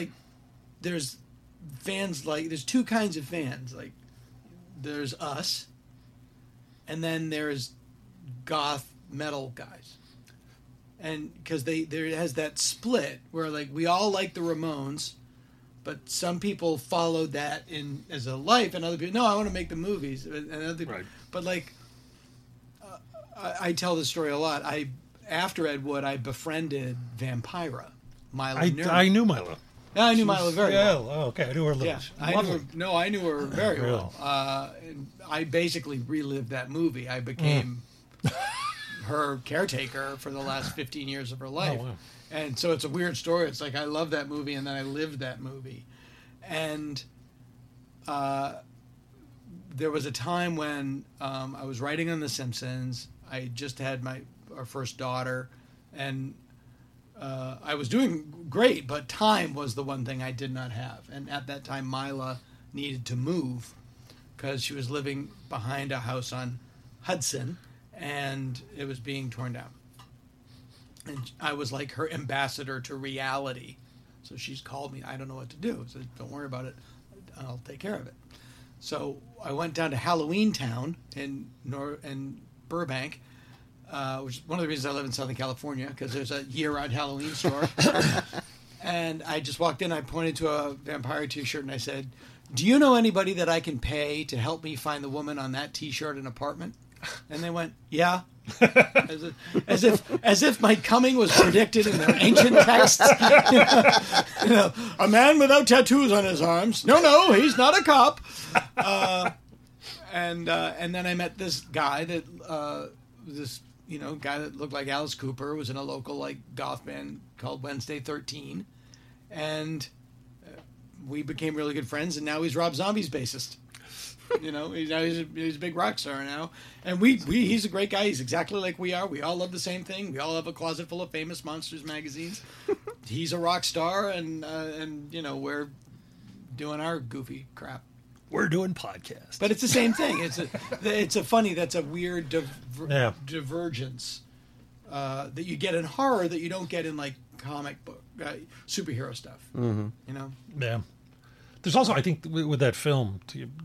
fans there's 2 kinds of fans. Like there's us, and then there's goth metal guys, and because there has that split where like we all like the Ramones. But some people followed that as a life, and other people, no, I want to make the movies. And other people, right. But like, I tell this story a lot. After Ed Wood, I befriended Vampira, Milo Nurmi. I knew Milo. Yeah, I knew Milo very well. Oh, okay, I knew her a little. Yeah, I knew her very well. And I basically relived that movie. I became her caretaker for the last 15 years of her life. Oh, wow. And so it's a weird story. It's like I love that movie, and then I lived that movie. And there was a time when I was writing on The Simpsons. I just had our first daughter, and I was doing great, but time was the one thing I did not have. And at that time, Mila needed to move because she was living behind a house on Hudson, and it was being torn down. And I was like her ambassador to reality. So she's called me. I don't know what to do. I said, don't worry about it. I'll take care of it. So I went down to Halloween Town in Burbank, which is one of the reasons I live in Southern California, because there's a year-round Halloween store. And I just walked in. I pointed to a Vampire T-shirt, and I said, do you know anybody that I can pay to help me find the woman on that T-shirt in an apartment? And they went, yeah. as if my coming was predicted in their ancient texts. A man without tattoos on his arms. No, he's not a cop. And then I met this guy that guy that looked like Alice Cooper, was in a local goth band called Wednesday 13, and we became really good friends. And now he's Rob Zombie's bassist. He's a big rock star now, and he's a great guy. He's exactly like we are. We all love the same thing. We all have a closet full of Famous Monsters magazines. He's a rock star, and we're doing our goofy crap. We're doing podcasts, but it's the same thing. It's a funny. That's a weird divergence that you get in horror that you don't get in comic book, superhero stuff. Mm-hmm. You know? Yeah. There's also, I think, with that film,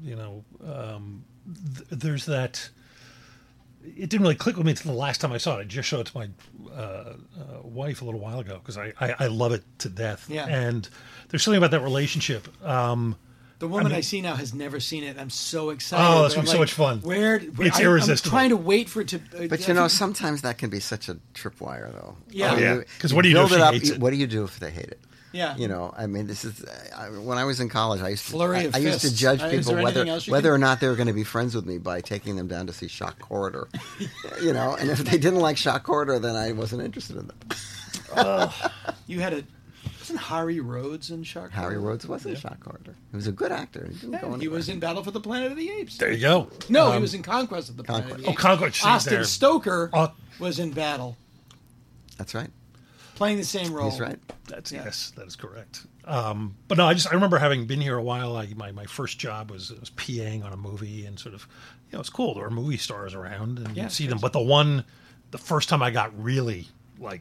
there's that. It didn't really click with me until the last time I saw it. I just showed it to my wife a little while ago because I love it to death. Yeah. And there's something about that relationship. The woman I see now has never seen it. I'm so excited. Oh, that's going to be so much fun. It's irresistible. I'm trying to wait for it to... But, sometimes that can be such a tripwire, though. Yeah. Oh, yeah. Because what do you do if she hates it? What do you do if they hate it? Yeah. This is... when I was in college, I used to judge people whether or not they were going to be friends with me by taking them down to see Shock Corridor. And if they didn't like Shock Corridor, then I wasn't interested in them. You had Wasn't Harry Rhodes in Shock Corridor? Harry Rhodes was in Shock Corridor. He was a good actor. He was in Battle for the Planet of the Apes. There you go. No, he was in Conquest of the Planet of the Apes. Conquest. Austin Stoker was in Battle. That's right. Playing the same role. He's right. Yes, that is correct. But no, I remember having been here a while. My first job was PAing on a movie, and sort of, it's cool. There were movie stars around, and you'd see them. But the first time I got really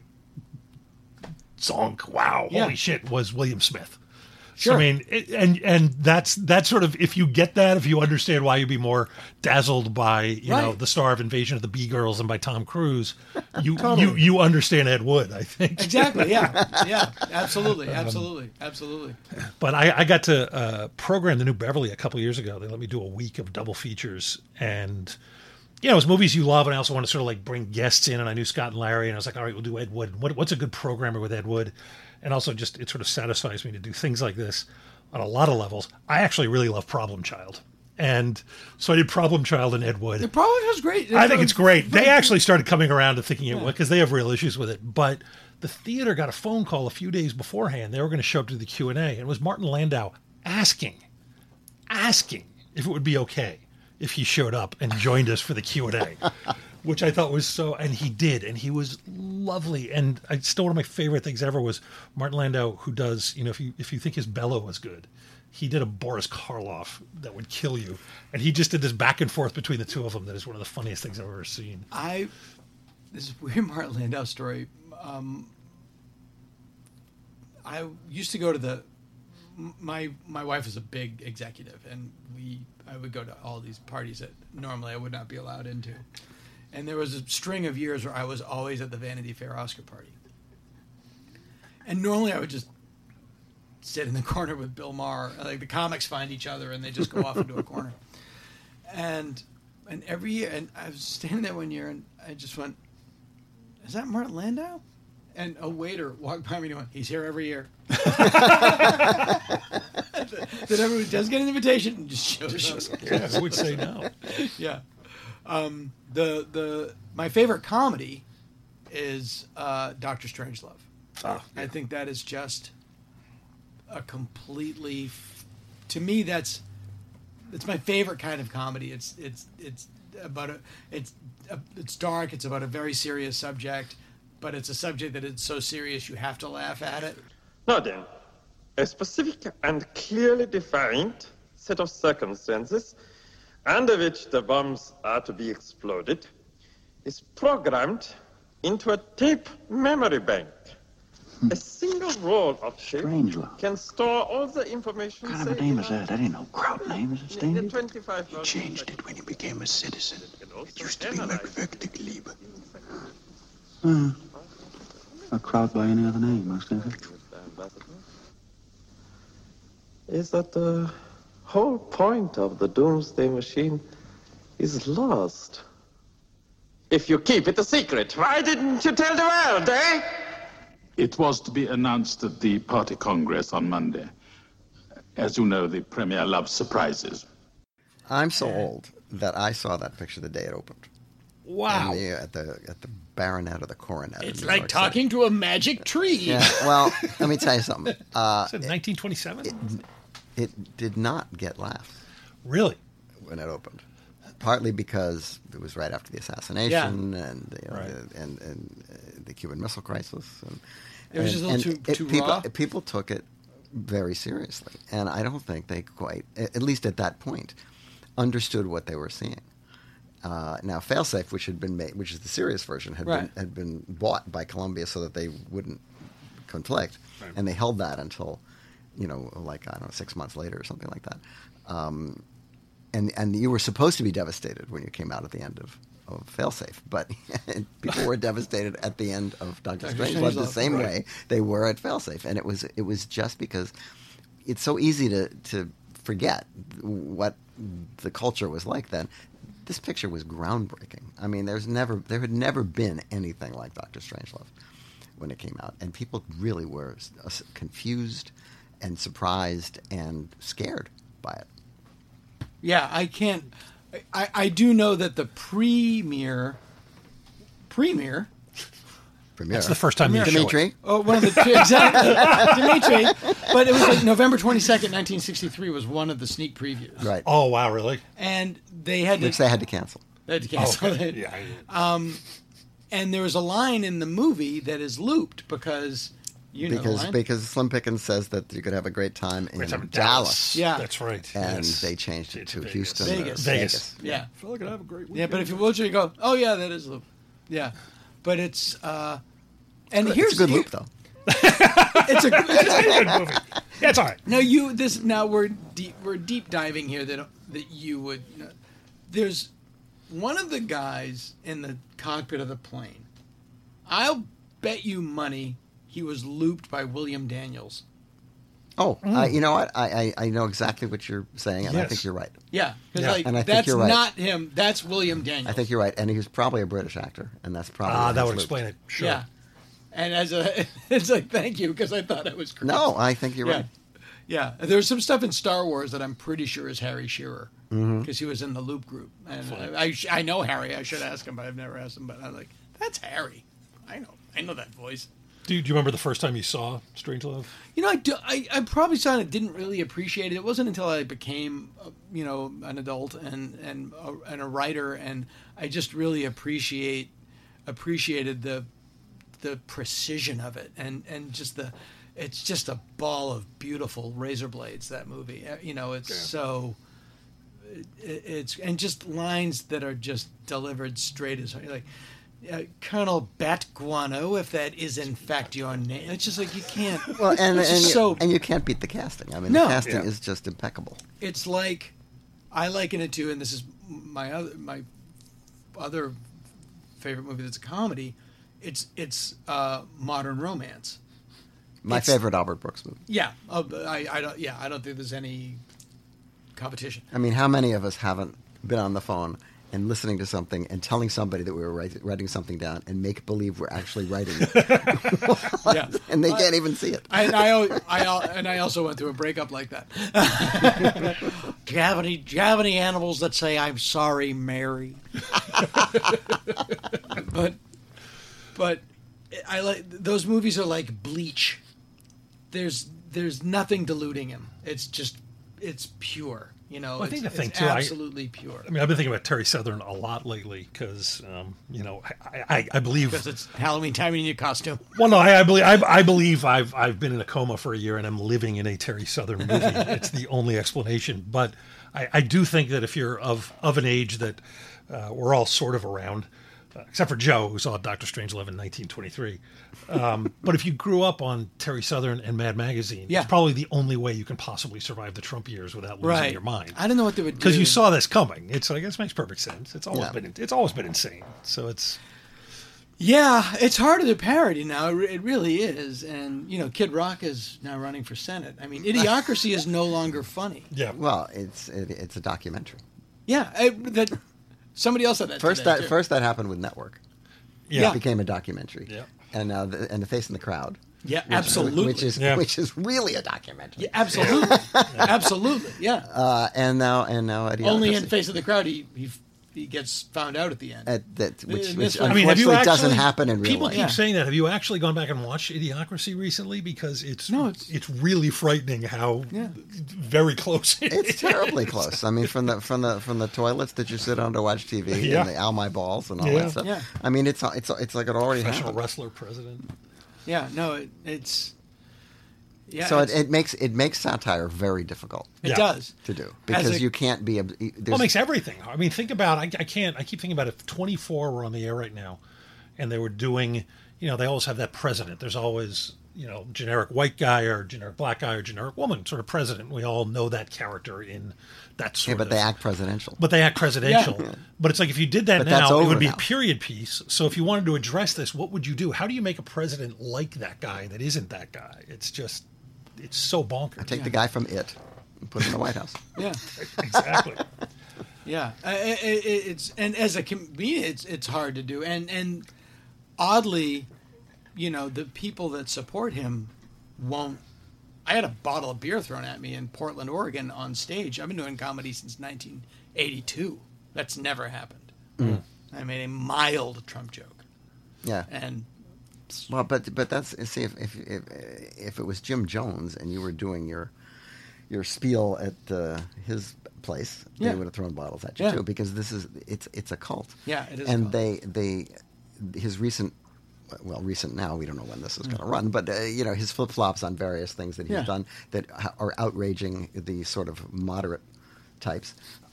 zonk, wow, holy shit, was William Smith. Sure. So, I mean, and that's sort of, if you get that, if you understand why you'd be more dazzled by, you know, the star of Invasion of the Bee-Girls and by Tom Cruise, you understand Ed Wood, I think. Exactly, yeah, absolutely. But I got to program the New Beverly a couple of years ago. They let me do a week of double features, and it was movies you love, and I also want to sort of bring guests in, and I knew Scott and Larry, and I was like, all right, we'll do Ed Wood. What's a good programmer with Ed Wood? And also just, it sort of satisfies me to do things like this on a lot of levels. I actually really love Problem Child. And so I did Problem Child and Ed Wood. The Problem Child's great. I think it's great. They actually started coming around to thinking it would, because they have real issues with it. But the theater got a phone call a few days beforehand. They were going to show up to the Q&A. And it was Martin Landau asking if it would be okay if he showed up and joined us for the Q&A. Which I thought was so, and he did, and he was lovely. And still one of my favorite things ever was Martin Landau, who does, if you think his Bella was good, he did a Boris Karloff that would kill you. And he just did this back and forth between the two of them that is one of the funniest things I've ever seen. This weird Martin Landau story. I used to go to my wife is a big executive, and I would go to all these parties that normally I would not be allowed into. And there was a string of years where I was always at the Vanity Fair Oscar party. And normally I would just sit in the corner with Bill Maher. Like, the comics find each other and they just go off into a corner. And every year, and I was standing there one year and I just went, is that Martin Landau? And a waiter walked by me and went, he's here every year. That everyone does get an invitation and just shows up. Yeah, I would say no. Yeah. My favorite comedy is Dr. Strangelove. I think that is just a completely, to me, it's my favorite kind of comedy. It's about it's dark. It's about a very serious subject, but it's a subject that is so serious you have to laugh at it. Now then, a specific and clearly defined set of circumstances under which the bombs are to be exploded, is programmed into a tape memory bank. A single roll of tape can store all the information. What kind of a name is that? That ain't no crowd name, is it, Stevie? He changed it when he became a citizen. It used to be Merkwürdig A crowd by any other name, most of it. Is that the whole point of the Doomsday Machine is lost. If you keep it a secret, why didn't you tell the world, eh? It was to be announced at the party congress on Monday. As you know, the Premier loves surprises. I'm so old that I saw that picture the day it opened. Wow. At the Baronet or the Coronet. It's like talking to a magic tree. Yeah, well, let me tell you something. Is it 1927? It did not get laughs. Really? When it opened. Partly because it was right after the assassination and the Cuban Missile Crisis. It was just a little too raw. People took it very seriously. And I don't think they quite, at least at that point, understood what they were seeing. Now, Failsafe, which is the serious version, had been bought by Columbia so that they wouldn't conflict, Right. and they held that until, like, I don't know, 6 months later or something like that. And you were supposed to be devastated when you came out at the end of Failsafe, but people were devastated at the end of Dr. Strangelove the same way they were at Failsafe, and it was just because it's so easy to forget what the culture was like then. This picture was groundbreaking. I mean, there had never been anything like Dr. Strangelove when it came out, and people really were confused and surprised and scared by it. Yeah, I can't. I do know that the premiere. That's the first time you Dimitri. Oh, one of the two, exactly, Dimitri. But it was like November 22nd, 1963 was one of the sneak previews. Right. Oh wow, really? And they had which they had to cancel. They had to cancel. Oh, okay. Yeah. And there was a line in the movie that is looped because because Slim Pickens says that you could have a great time in Dallas. Yeah, that's right. And they changed it to Houston, Vegas. Yeah, I feel like I'd have a great weekend. Yeah, but if you're Wilshire, you go, oh yeah, that is loop. Yeah, but it's and it's a good loop though. It's a good movie. Yeah, it's all right. Now we're deep diving here that you would. There's one of the guys in the cockpit of the plane. I'll bet you money he was looped by William Daniels. Oh, you know what? I know exactly what you're saying, and I think you're right. Yeah, because and I think that's you're right. not him. That's William Daniels. I think you're right, and he was probably a British actor, and that's probably that would explain it. Sure. Yeah, and it's like thank you because I thought it was crazy. No, I think you're right. Yeah, there's some stuff in Star Wars that I'm pretty sure is Harry Shearer because he was in the Loop group, and I know Harry. I should ask him, but I've never asked him. But I'm like, that's Harry. I know that voice. Do you remember the first time you saw Strangelove? I probably saw it and didn't really appreciate it. It wasn't until I became, an adult and a writer, and I just really appreciated the precision of it and just it's just a ball of beautiful razor blades, that movie. So it's and just lines that are just delivered straight as like. Colonel Bat Guano, if that is in fact your name. It's just like you can't. Well, and you can't beat the casting. I mean, the casting is just impeccable. It's like I liken it to, and this is my other favorite movie that's a comedy. It's Modern Romance. My favorite Albert Brooks movie. Yeah, I don't think there's any competition. I mean, how many of us haven't been on the phone and listening to something and telling somebody that we were writing something down and make believe we're actually writing it. Yeah. And they can't even see it. And I also went through a breakup like that. Do you have any animals that say "I'm sorry, Mary"? but I like those movies are like Bleach. There's nothing diluting him. It's pure. Well, I think the thing too, absolutely pure. I mean, I've been thinking about Terry Southern a lot lately because, I believe because it's Halloween time and you need a costume. Well, no, I believe I've been in a coma for a year and I'm living in a Terry Southern movie. It's the only explanation. But I do think that if you're of an age that we're all sort of around, except for Joe, who saw Dr. Strangelove in 1923. But if you grew up on Terry Southern and Mad Magazine, it's probably the only way you can possibly survive the Trump years without losing your mind. I don't know what they would do. Because you saw this coming. It's like, this makes perfect sense. It's always been insane. So it's... Yeah, it's harder to parody now. It really is. And, Kid Rock is now running for Senate. I mean, Idiocracy is no longer funny. Yeah. Well, it's a documentary. Yeah, somebody else said that. First that happened with Network. Yeah. It became a documentary. Yeah. And now the Face in the Crowd. Yeah, absolutely. Which is really a documentary. Yeah, absolutely. Absolutely. Yeah. And now Idiocracy. Only in Face of the Crowd he gets found out at the end. Which unfortunately doesn't happen in real life. People keep saying that. Have you actually gone back and watched Idiocracy recently? Because it's really frightening how very close it is. It's terribly close. I mean, from the toilets that you sit on to watch TV and the Ow My Balls and all that stuff. Yeah. I mean, it's like it already happened. Professional wrestler president. Yeah. No, it's. Yeah, so it makes satire very difficult. It does to do because you can't be. Well, it makes everything. I mean, think about. I keep thinking about if 24 were on the air right now, and they were doing. They always have that president. There's always generic white guy or generic black guy or generic woman sort of president. We all know that character in that sort of... Yeah, but they act presidential. Yeah. But it's like if you did that now, it would be a period piece. So if you wanted to address this, what would you do? How do you make a president like that guy that isn't that guy? It's so bonkers. I take the guy from It and put him in the White House. Yeah. Exactly. Yeah. And as a comedian, it's hard to do. And oddly, the people that support him won't. I had a bottle of beer thrown at me in Portland, Oregon on stage. I've been doing comedy since 1982. That's never happened. Mm. I made a mild Trump joke. Yeah. And but that's, see, if it was Jim Jones and you were doing your spiel at his place, they would have thrown bottles at you too, because it's a cult. Yeah, it is. And his recent now, we don't know when this is going to run, but his flip-flops on various things that he's done that are outraging the sort of moderate types,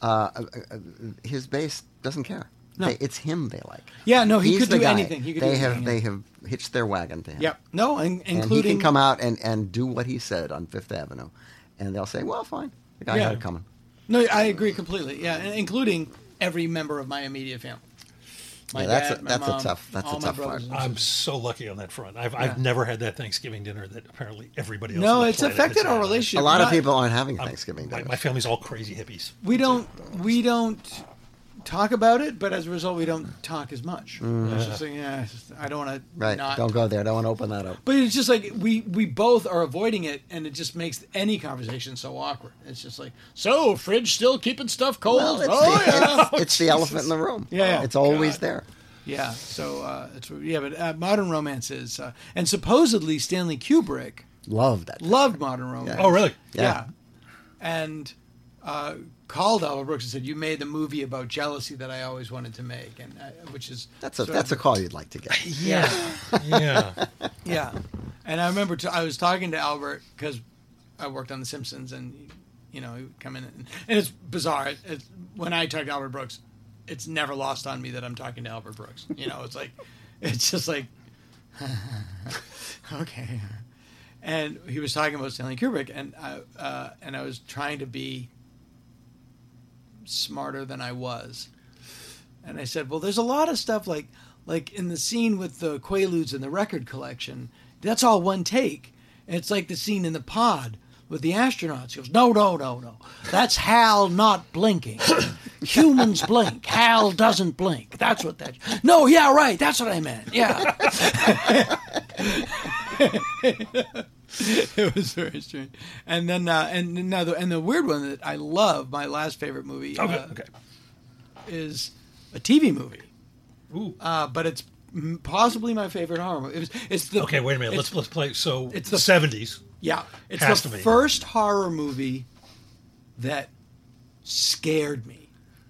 his base doesn't care. No. It's him they like. Yeah, no, he He's could the do guy. anything. They have hitched their wagon to him. Yep. No, including... And he can come out and do what he said on Fifth Avenue, and they'll say, well, fine. The guy had it coming. No, I agree completely. Yeah, including every member of my immediate family. My dad, my mom, a tough part. I'm so lucky on that front. I've never had that Thanksgiving dinner that apparently everybody else. No, it's affected our relationship. A lot of people aren't having Thanksgiving dinner. My family's all crazy hippies. We don't talk about it, but as a result, we don't talk as much. It's just like, I don't want to. Right, don't go there. Don't want to open that up. But it's just like we both are avoiding it, and it just makes any conversation so awkward. It's just like, so fridge still keeping stuff cold? Well, it's the elephant in the room. Yeah, it's always there. Yeah, so but Modern Romance is, and supposedly Stanley Kubrick loved Modern Romance. Oh, really? Yeah, and called Albert Brooks and said, "You made the movie about jealousy that I always wanted to make," and which is that's a call you'd like to get. Yeah, yeah. And I remember I was talking to Albert because I worked on The Simpsons, and he would come in, and it's bizarre. When I talk to Albert Brooks, it's never lost on me that I'm talking to Albert Brooks. It's just like, okay. And he was talking about Stanley Kubrick, and I was trying to be smarter than I was. And I said, well, there's a lot of stuff like in the scene with the Quaaludes and the record collection, that's all one take. And it's like the scene in the pod with the astronauts. He goes, no. That's Hal not blinking. Humans blink. Hal doesn't blink. That's what that... No, yeah, right. That's what I meant. Yeah. It was very strange. And then, and the weird one that I love, my last favorite movie, is a TV movie. Ooh. But it's possibly my favorite horror movie. Okay, wait a minute. Let's play. So it's the 70s. Yeah, it's the first horror movie that scared me.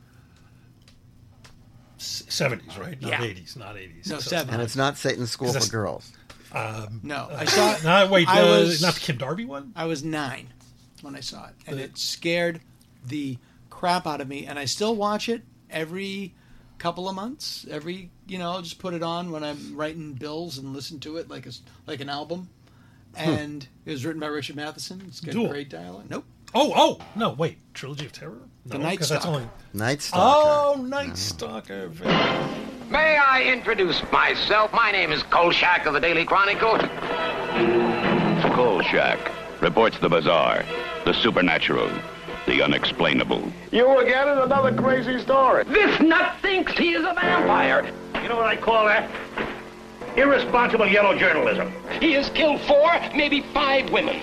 70s, right? Not 80s, not 80s. No, 70s. And it's not Satan's School for Girls. No, I saw it. Not the Kim Darby one? I was 9 when I saw it, and it scared the crap out of me, and I still watch it every couple of months. I'll just put it on when I'm writing bills and listen to it like an album. And it was written by Richard Matheson. It's got great dialogue. Nope. Oh, no, wait. Trilogy of Terror? No, The Night Stalker. Night Stalker. Oh, Night Stalker. May I introduce myself? My name is Kolchak of the Daily Chronicle. Kolchak reports the bizarre, the supernatural, the unexplainable. You again in another crazy story. This nut thinks he is a vampire. You know what I call that? Irresponsible yellow journalism. He has killed 4, maybe 5 women.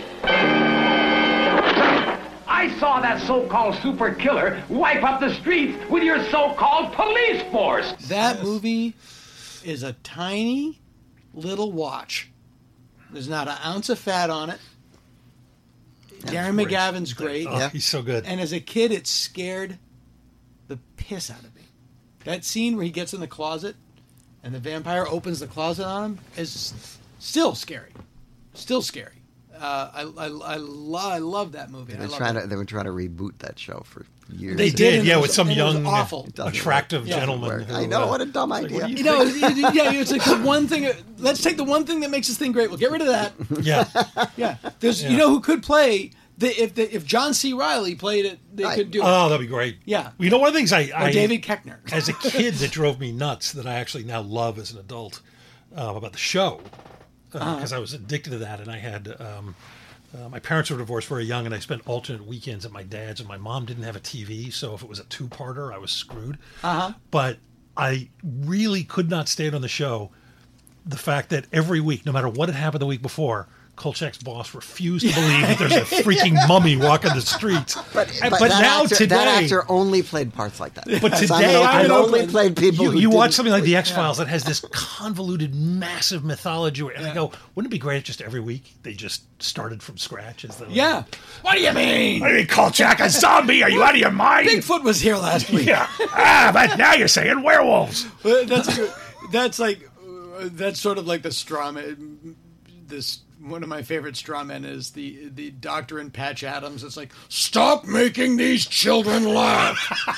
I saw that so-called super killer wipe up the streets with your so-called police force. That movie is a tiny little watch. There's not an ounce of fat on it. Darren McGavin's great. Oh, he's so good. And as a kid, it scared the piss out of me. That scene where he gets in the closet and the vampire opens the closet on him is still scary. Still scary. I love that movie. They were trying to reboot that show for years. They did, with some young, awful, attractive gentleman. I know, what a dumb idea. It's like the one thing. Let's take the one thing that makes this thing great. We'll get rid of that. Yeah. There's, who could play if John C. Reilly played it, they could do it. Oh, that'd be great. Yeah. Well, one of the things or David Koechner. As a kid, that drove me nuts that I actually now love as an adult about the show because I was addicted to that, and I had. My parents were divorced very young, and I spent alternate weekends at my dad's, and my mom didn't have a TV, so if it was a two-parter, I was screwed. But I really could not stand on the show the fact that every week, no matter what had happened the week before, Kolchak's boss refused to believe that there's a freaking mummy walking the streets. But that actor only played parts like that. But today, I only played people. You watch something like The X-Files that has this convoluted, massive mythology, and I go, wouldn't it be great if just every week they just started from scratch? What do you What mean? do you mean, Kolchak, a zombie? Are you out of your mind? Bigfoot was here last week. But now you're saying werewolves. That's sort of like the straw man. One of my favorite straw men is the doctor in Patch Adams. It's like, stop making these children laugh.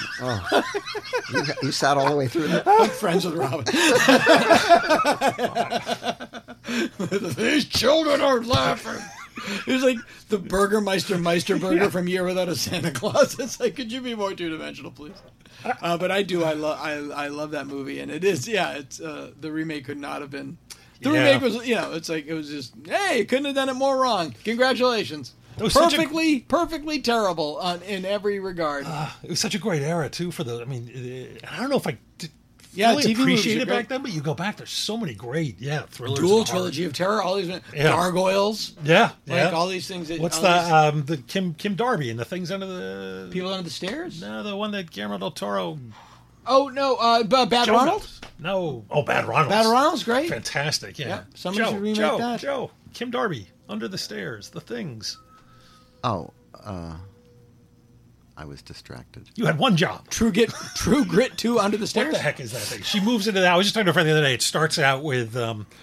You sat all the way through that? I'm friends with Robin. These children are laughing. It was like the Burgermeister Burger from Year Without a Santa Claus. It's like, could you be more two-dimensional, please? But I love that movie, and it is, it's the remake could not have been. The remake was, it's like, it was just, hey, couldn't have done it more wrong. Congratulations. Perfectly terrible in every regard. It was such a great era, too, for I don't know if I really appreciated it back then, but you go back, there's so many great, thrillers. Dual Trilogy of Terror, all these gargoyles. All these things. What's the Kim Darby and the things under the... People Under the Stairs? No, the one that Guillermo del Toro... Oh, no, Bad Ronald? No. Oh, Bad Ronald. Bad Ronald's great. Fantastic, yeah. Somebody should remake that. Kim Darby, Under the Stairs, The Things. Oh, I was distracted. You had one job. True Grit 2, Under the Stairs? What the heck is that thing? She moves into that. I was just talking to a friend the other day. It starts out with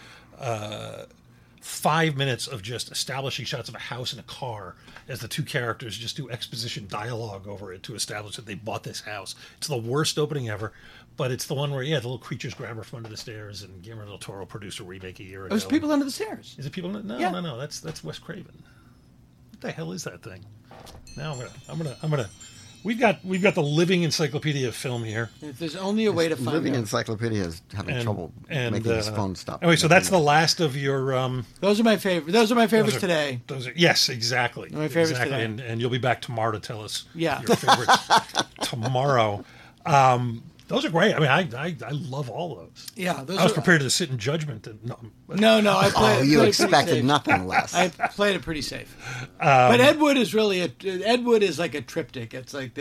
5 minutes of just establishing shots of a house and a car as the two characters just do exposition dialogue over it to establish that they bought this house. It's the worst opening ever, but it's the one where, the little creatures grab her from under the stairs, and Guillermo del Toro produced a remake a year ago. It was People Under the Stairs. Is it People? No. That's Wes Craven. What the hell is that thing? Now I'm gonna. We've got the living encyclopedia of film here. If there's only a way to find living encyclopedia is having trouble making his phone stop. Anyway, so that's the last of your. Those are my favorite. Those are my favorites today. Yes, exactly. My favorites today. And you'll be back tomorrow to tell us your favorites tomorrow. Those are great. I love all those. Yeah, I was prepared to sit in judgment. No. I played. You expected nothing less. I played it pretty safe. But Ed Wood is really Ed Wood is like a triptych. It's like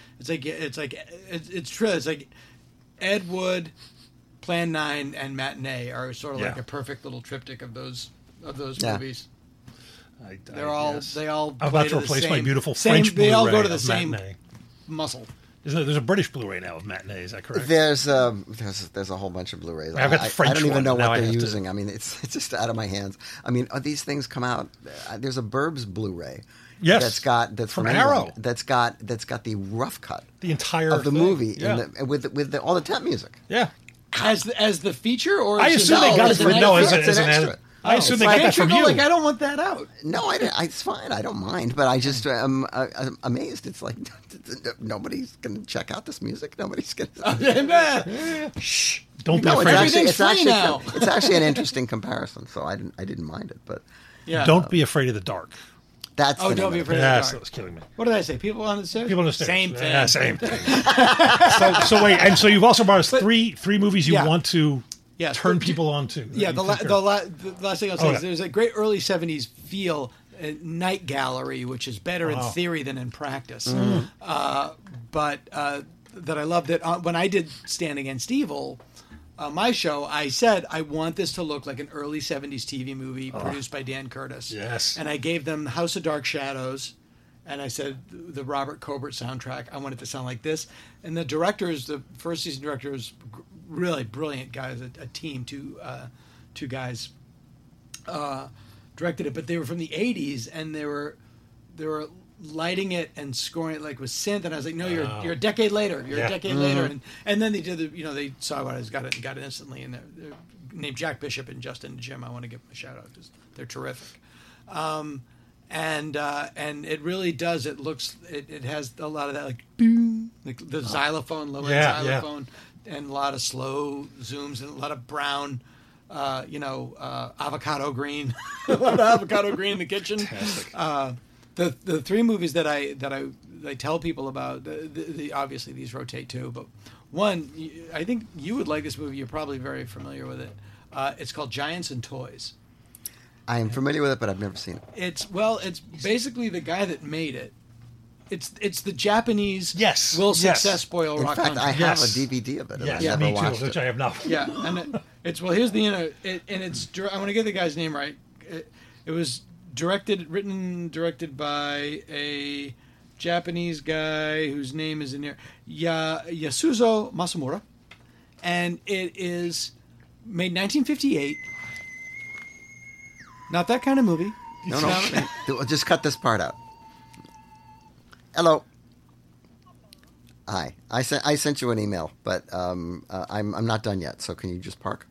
it's like Ed Wood, Plan 9, and Matinee are sort of like a perfect little triptych of those movies. They all. I'm about to replace my beautiful French Blu-ray. They all go to the same Matinee. muscle. There's a British Blu-ray now of Matinee. Is that correct? There's a whole bunch of Blu-rays. I've got the French I don't even know what they're using. To... It's just out of my hands. These things come out. There's a Burbs Bluray. Yes, that's from Arrow. England. That's got the rough cut. The entire of the thing. movie with all the temp music. Yeah. As the feature, or I assume they got it from as an extra. I assume they got that from you. Like, I don't want that out. No, it's fine. I don't mind, but I just am amazed. It's like nobody's going to check out this music. Nobody's going to. Shh! Don't be afraid. It's actually an interesting comparison. So I didn't mind it, but don't be afraid of the dark. That's don't be afraid of the dark. That was killing me. What did I say? People on the stairs. People on the stairs. Same thing. Yeah, same thing. so wait, and so you've also brought us three movies you want to. Turn people on to. Yeah, the last thing I'll say is there's a great early 70s feel, Night Gallery, which is better in theory than in practice. But that I loved it. When I did Stand Against Evil, my show, I said, I want this to look like an early 70s TV movie produced by Dan Curtis. Yes. And I gave them House of Dark Shadows. And I said, the Robert Cobert soundtrack, I want it to sound like this. And the first season director is really brilliant guys, a team, two guys. directed it, but they were from the 80s, and they were lighting it and scoring it like with synth, and I was like, no, you're a decade later. You're a decade later. And then they did they saw what I got it instantly, and they're named Jack Bishop and Justin Jim. I want to give them a shout out because they're terrific. And it really does. It has a lot of that like boom, like the xylophone, low end xylophone, and a lot of slow zooms and a lot of brown, avocado green, a lot of avocado green in the kitchen. The three movies that I tell people about, the obviously these rotate too, but one, I think you would like this movie. You're probably very familiar with it. It's called Giants and Toys. I am familiar with it, but I've never seen it. It's basically the guy that made it. It's the Japanese Will Success Spoil Rock Country. In fact, I have a DVD of it. Yes, I've never watched which I have not. Yeah, and here's the I want to get the guy's name right. It was directed by a Japanese guy whose name is in there, Yasuzo Masamura, and it is made 1958. Not that kind of movie. No. Just cut this part out. Hello. Hi. I sent you an email, but I'm not done yet. So can you just park?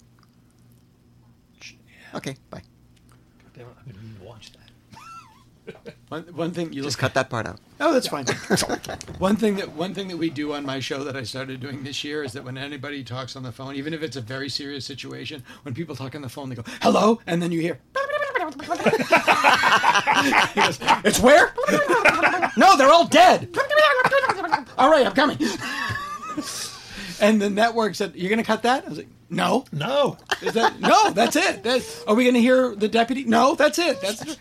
Okay. Bye. Damn it, I'm going to watch that. One thing you just cut that part out. Oh, that's fine. One thing that we do on my show that I started doing this year is that when anybody talks on the phone, even if it's a very serious situation, when people talk on the phone, they go hello, and then you hear. He goes, it's where? No, they're all dead. All right, I'm coming. And the network said, "You're going to cut that?" I was like, "No, no." Is that no? That's it. Are we going to hear the deputy? No, that's it. That's.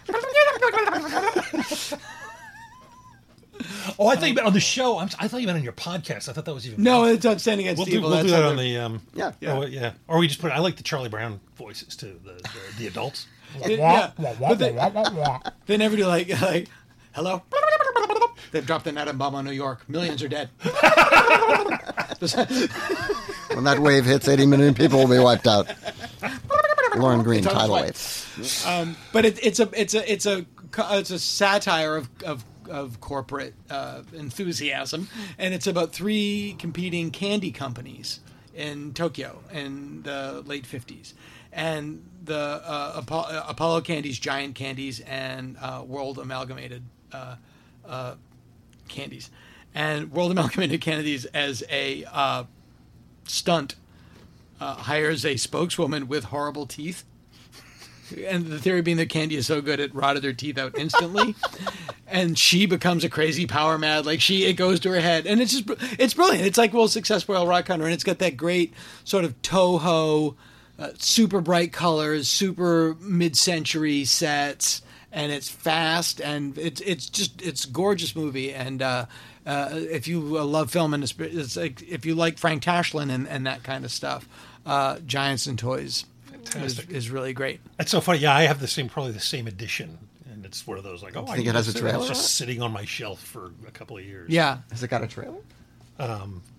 Oh, I thought you meant on the show. I thought you meant on your podcast. I thought that was even. No, it's on Standing Against Evil. We'll do that on the. Yeah. Or we just put. I like the Charlie Brown voices too. The adults. Yeah. But they never do like hello. They've dropped an atom bomb on New York. Millions are dead. When that wave hits, 80 million people will be wiped out. Lauren Green tidal wave. But it's a satire of corporate enthusiasm, and it's about three competing candy companies in Tokyo in the late 50s, and the Apollo Candies, Giant Candies, and World Amalgamated Candies. And World Amalgamated Candies, as a stunt, hires a spokeswoman with horrible teeth. And the theory being that candy is so good it rotted her teeth out instantly. And she becomes a crazy power mad. It goes to her head. And it's brilliant. It's like Will Success Spoil Rock Country. And it's got that great sort of Toho, super bright colors, super mid-century sets. And it's fast, and it's gorgeous movie. And if you love film, and it's like if you like Frank Tashlin and that kind of stuff, Giants and Toys is really great. That's so funny. Yeah, I have probably the same edition, and it's one of those like, I think it has a trailer. It's just sitting on my shelf for a couple of years. Yeah, has it got a trailer? Yeah.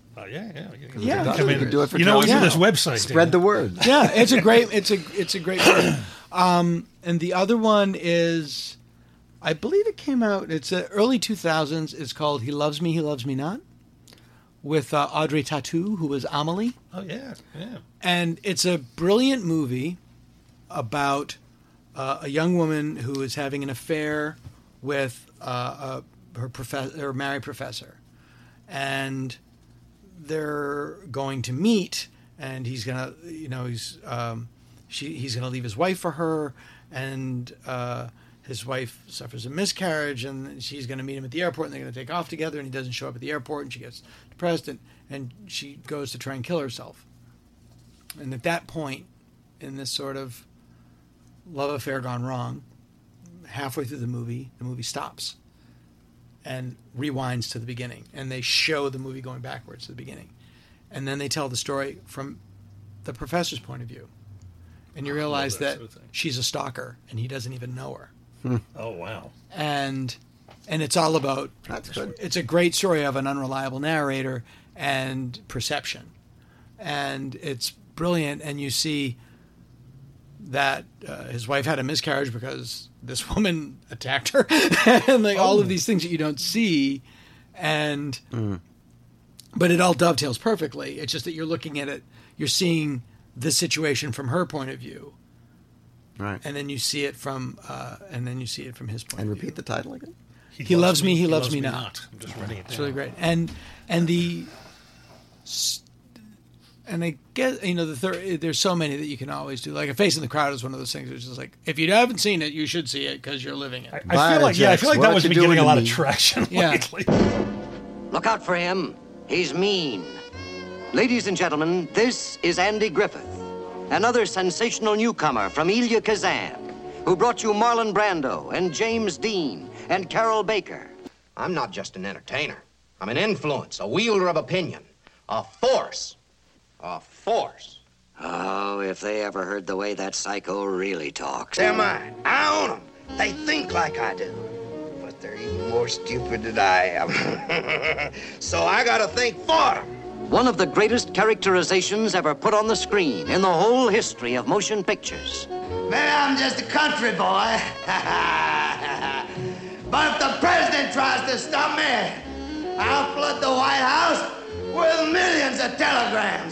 You can do it for this website. Spread the word. Yeah, it's a great movie. And the other one is, I believe it came out. It's early 2000s. It's called "He Loves Me, He Loves Me Not," with Audrey Tautou, who was Amelie. Oh yeah. And it's a brilliant movie about a young woman who is having an affair with her married professor, and they're going to meet, and he's gonna, he's gonna leave his wife for her, and his wife suffers a miscarriage, and she's going to meet him at the airport, and they're going to take off together, and he doesn't show up at the airport, and she gets depressed, and she goes to try and kill herself. And at that point, in this sort of love affair gone wrong, halfway through the movie stops and rewinds to the beginning, and they show the movie going backwards to the beginning. And then they tell the story from the professor's point of view. And you realize that she's a stalker, and he doesn't even know her. Oh, wow. And it's all about... That's good. It's a great story of an unreliable narrator and perception. And it's brilliant, and you see that his wife had a miscarriage because this woman attacked her, and like all of these things that you don't see, and but it all dovetails perfectly. It's just that you're looking at it, you're seeing the situation from her point of view, right? And then you see it from his point of view. And repeat the title again. He loves me. He loves me not. I'm just reading it down. It's really great, and I guess, there's so many that you can always do. Like A Face in the Crowd is one of those things. It's just like, if you haven't seen it, you should see it because you're living it. I feel like that was getting a lot of traction lately. Look out for him. He's mean. Ladies and gentlemen, this is Andy Griffith, another sensational newcomer from Elia Kazan, who brought you Marlon Brando and James Dean and Carol Baker. I'm not just an entertainer. I'm an influence, a wielder of opinion, a force. A force. Oh, if they ever heard the way that psycho really talks. They're mine. I own them. They think like I do. But they're even more stupid than I am. So I gotta think for them. One of the greatest characterizations ever put on the screen in the whole history of motion pictures. Maybe I'm just a country boy. But if the president tries to stop me, I'll flood the White House with millions of telegrams.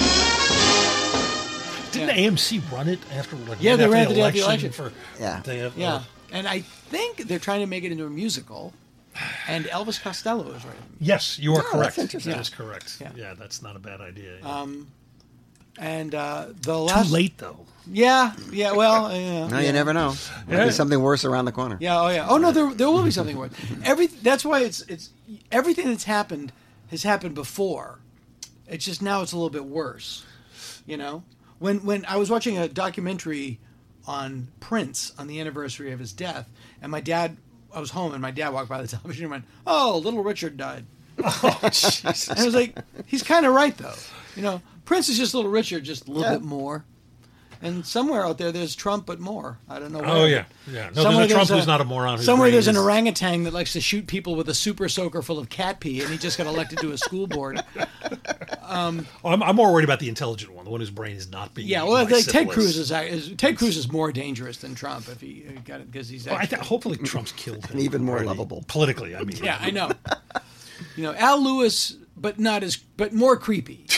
Didn't AMC run it after? They ran it after the election. Yeah. And I think they're trying to make it into a musical. And Elvis Costello is right. Yes, you are correct. That's interesting. That is correct. Yeah, that's not a bad idea. And the last... Too late, though. Yeah. Well... No, you never know. There'll be something worse around the corner. Yeah. Oh no, there will be something worse. That's why it's everything that's happened has happened before. It's just now it's a little bit worse. When I was watching a documentary on Prince on the anniversary of his death, and I was home and my dad walked by the television and went, "Oh, Little Richard died." Oh, Jesus. And I was like, he's kind of right though. Prince is just Little Richard, just a little bit more. And somewhere out there's Trump, but more. I don't know where. Oh, yeah. No, there's a Trump who's not a moron. Somewhere there's an orangutan that likes to shoot people with a super soaker full of cat pee, and he just got elected to a school board. I'm more worried about the intelligent one, the one whose brain is not being. Yeah, well, Ted Cruz is more dangerous than Trump if he got it because he's. Hopefully, Trump's killed him. And even more lovable politically. I mean. Yeah, I know. Al Lewis, but more creepy.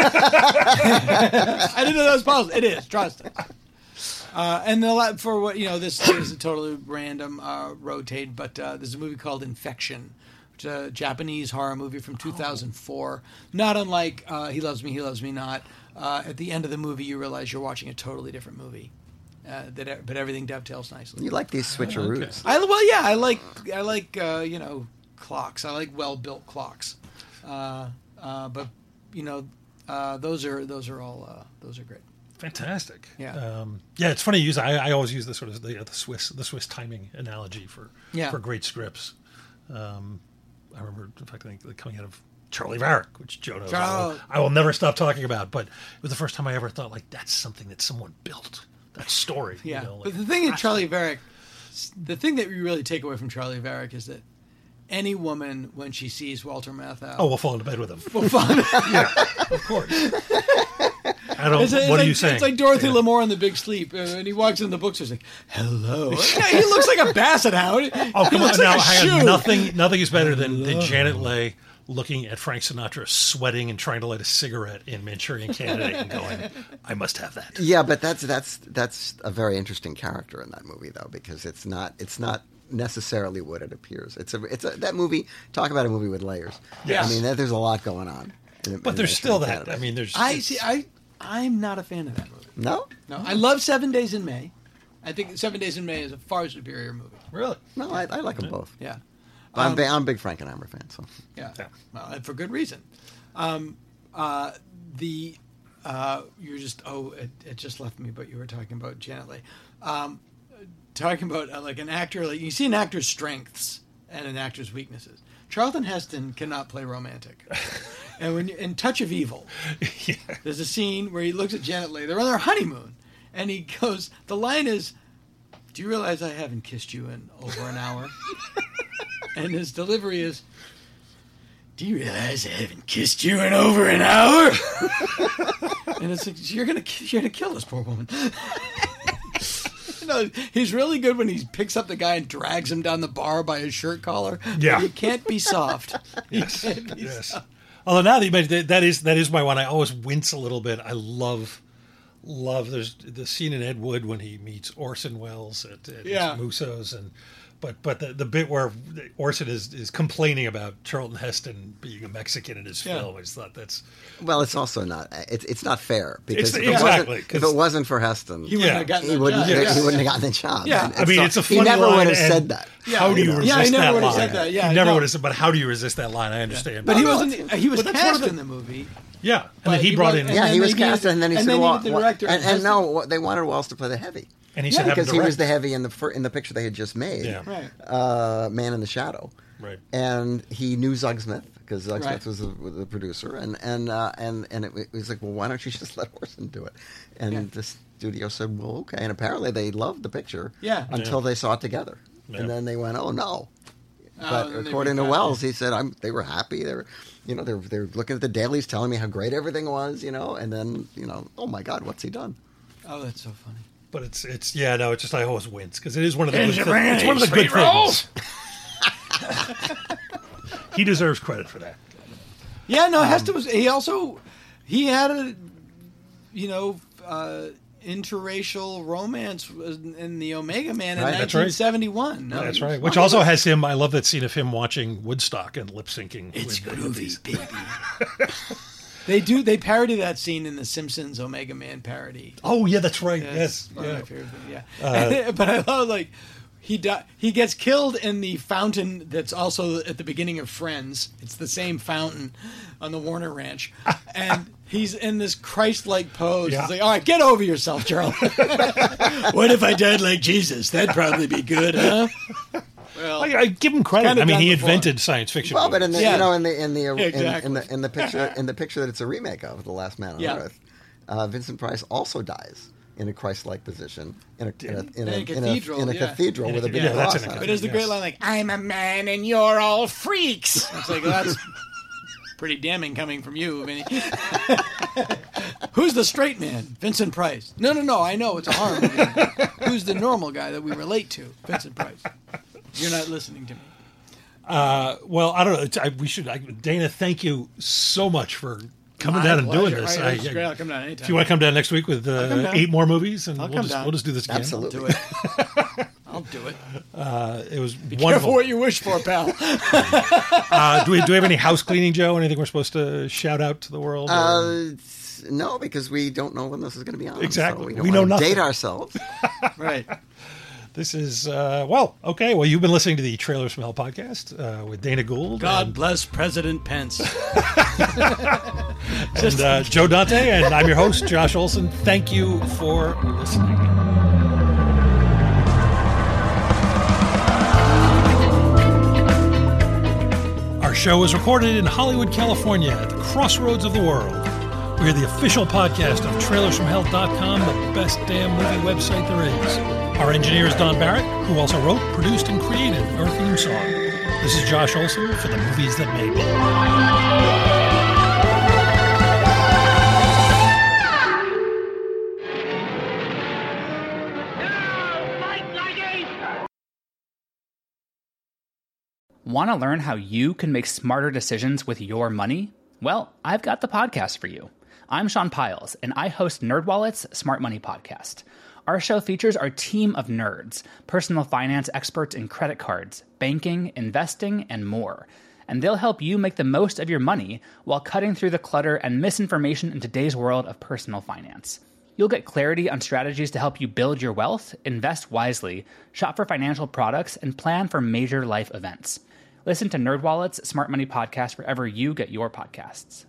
I didn't know that was possible. It is. Trust it. And this is a totally random rotate, but there's a movie called Infection, which is a Japanese horror movie from 2004. Not unlike He Loves Me, He Loves Me Not. At the end of the movie, you realize you're watching a totally different movie. But everything dovetails nicely. You like these switcheroos? Okay. I like clocks. I like well-built clocks. But those are all great. Fantastic. Yeah. It's funny to use. I always use the sort of the Swiss timing analogy for great scripts. I remember, in fact, I think coming out of Charlie Varick, which Joe knows I will never stop talking about. But it was the first time I ever thought that's something that someone built. That story. Yeah. But the thing in Charlie Varick, the thing that we really take away from Charlie Varick is that any woman, when she sees Walter Matthau... will fall into bed with him. Will fall into Yeah, of course. What are you saying? It's like Dorothy Lamour in The Big Sleep. And he walks in the bookstore, he's like, "Hello." He looks like a basset hound. Oh, come on. Now, nothing is better than Janet Leigh looking at Frank Sinatra sweating and trying to light a cigarette in Manchurian Candidate and going, "I must have that." Yeah, but that's a very interesting character in that movie, though, because it's not necessarily what it appears. It's that movie. Talk about a movie with layers. Yes. I mean, there's a lot going on. But there's still that. I mean, there's. I'm not a fan of that movie. No. I love 7 Days in May. I think 7 Days in May is a far superior movie. Really? No, I like them both. Yeah. I'm a big Frankenheimer fan. So. Yeah. Well, and for good reason. It just left me. But you were talking about Janet Leigh. Talking about an actor, you see an actor's strengths and an actor's weaknesses. Charlton Heston cannot play romantic. And in Touch of Evil, there's a scene where he looks at Janet Leigh. They're on their honeymoon, and he goes. The line is, "Do you realize I haven't kissed you in over an hour?" And his delivery is, "Do you realize I haven't kissed you in over an hour?" And it's like, you're gonna kill this poor woman. No, he's really good when he picks up the guy and drags him down the bar by his shirt collar. Yeah. But he can't be soft. Yes. Soft. Although now that you mentioned that is my one. I always wince a little bit. I love. There's the scene in Ed Wood when he meets Orson Welles at Musso's, but the bit where Orson is complaining about Charlton Heston being a Mexican in his film. I just thought that's it's also not it's not fair because if it wasn't for Heston, he wouldn't have gotten the job. Yeah, I mean it's a funny he never line would have said that. How do you resist that line? He never would have said that. Yeah, he never would have said. But how do you resist that line? I understand. But he wasn't. He was cast in the movie. Yeah, and then he brought in. Yeah, he was cast, and then he said, "Well, the director." And no, they wanted Wells to play the heavy. And he said because he was the heavy in the picture they had just made, Man in the Shadow. Right. And he knew Zug Smith because Zug Smith was the producer, and it was like, well, why don't you just let Orson do it? And the studio said, well, okay. And apparently they loved the picture until they saw it together, and then they went, oh no. But according to Wells, he said they were happy. They were, they're looking at the dailies, telling me how great everything was, and then oh my God, what's he done? Oh, that's so funny. But it's just I always wince because it is one of the good things. It's one of the good things. He deserves credit for that. Yeah, no, Heston was. He had a, interracial romance in the Omega Man in 1971. No, that's right. Which also has him. I love that scene of him watching Woodstock and lip syncing. It's groovy, baby. They parody that scene in the Simpsons Omega Man parody. Oh yeah, that's right. Yes, one of my favorite things. Yeah, but I love he gets killed in the fountain that's also at the beginning of Friends. It's the same fountain on the Warner Ranch, and he's in this Christ-like pose. Yeah. He's like, all right, get over yourself, Charlie. What if I died like Jesus? That'd probably be good, huh? Well, I give him credit. I mean, he invented science fiction. Well, but in the picture that it's a remake of, The Last Man on Earth, Vincent Price also dies in a Christ-like position in a cathedral with a big cross on it. But there's the great line like, "I'm a man and you're all freaks." It's like, well, that's pretty damning coming from you, Vinny. Who's the straight man? Vincent Price. No, I know it's a horror movie. Who's the normal guy that we relate to? Vincent Price. You're not listening to me. Well, I don't know. Dana, thank you so much for coming down and doing this. Right, I'll come down anytime. If you want to come down next week with 8 more movies, and we'll just do this again. Absolutely. I'll do it. It was Be wonderful. Careful what you wish for, pal. Do we have any house cleaning, Joe? Anything we're supposed to shout out to the world? No, because we don't know when this is going to be on. Exactly. So we know nothing. Date ourselves. Right. This is, okay. Well, you've been listening to the Trailers from Hell podcast with Dana Gould. God bless President Pence. And Joe Dante, and I'm your host, Josh Olson. Thank you for listening. Our show is recorded in Hollywood, California, at the crossroads of the world. We are the official podcast of TrailersFromHell.com, the best damn movie website there is. Our engineer is Don Barrett, who also wrote, produced, and created our theme song. This is Josh Olson for the Movies That Made Me. Want to learn how you can make smarter decisions with your money? Well, I've got the podcast for you. I'm Sean Piles, and I host NerdWallet's Smart Money Podcast. Our show features our team of nerds, personal finance experts in credit cards, banking, investing, and more. And they'll help you make the most of your money while cutting through the clutter and misinformation in today's world of personal finance. You'll get clarity on strategies to help you build your wealth, invest wisely, shop for financial products, and plan for major life events. Listen to NerdWallet's Smart Money Podcast wherever you get your podcasts.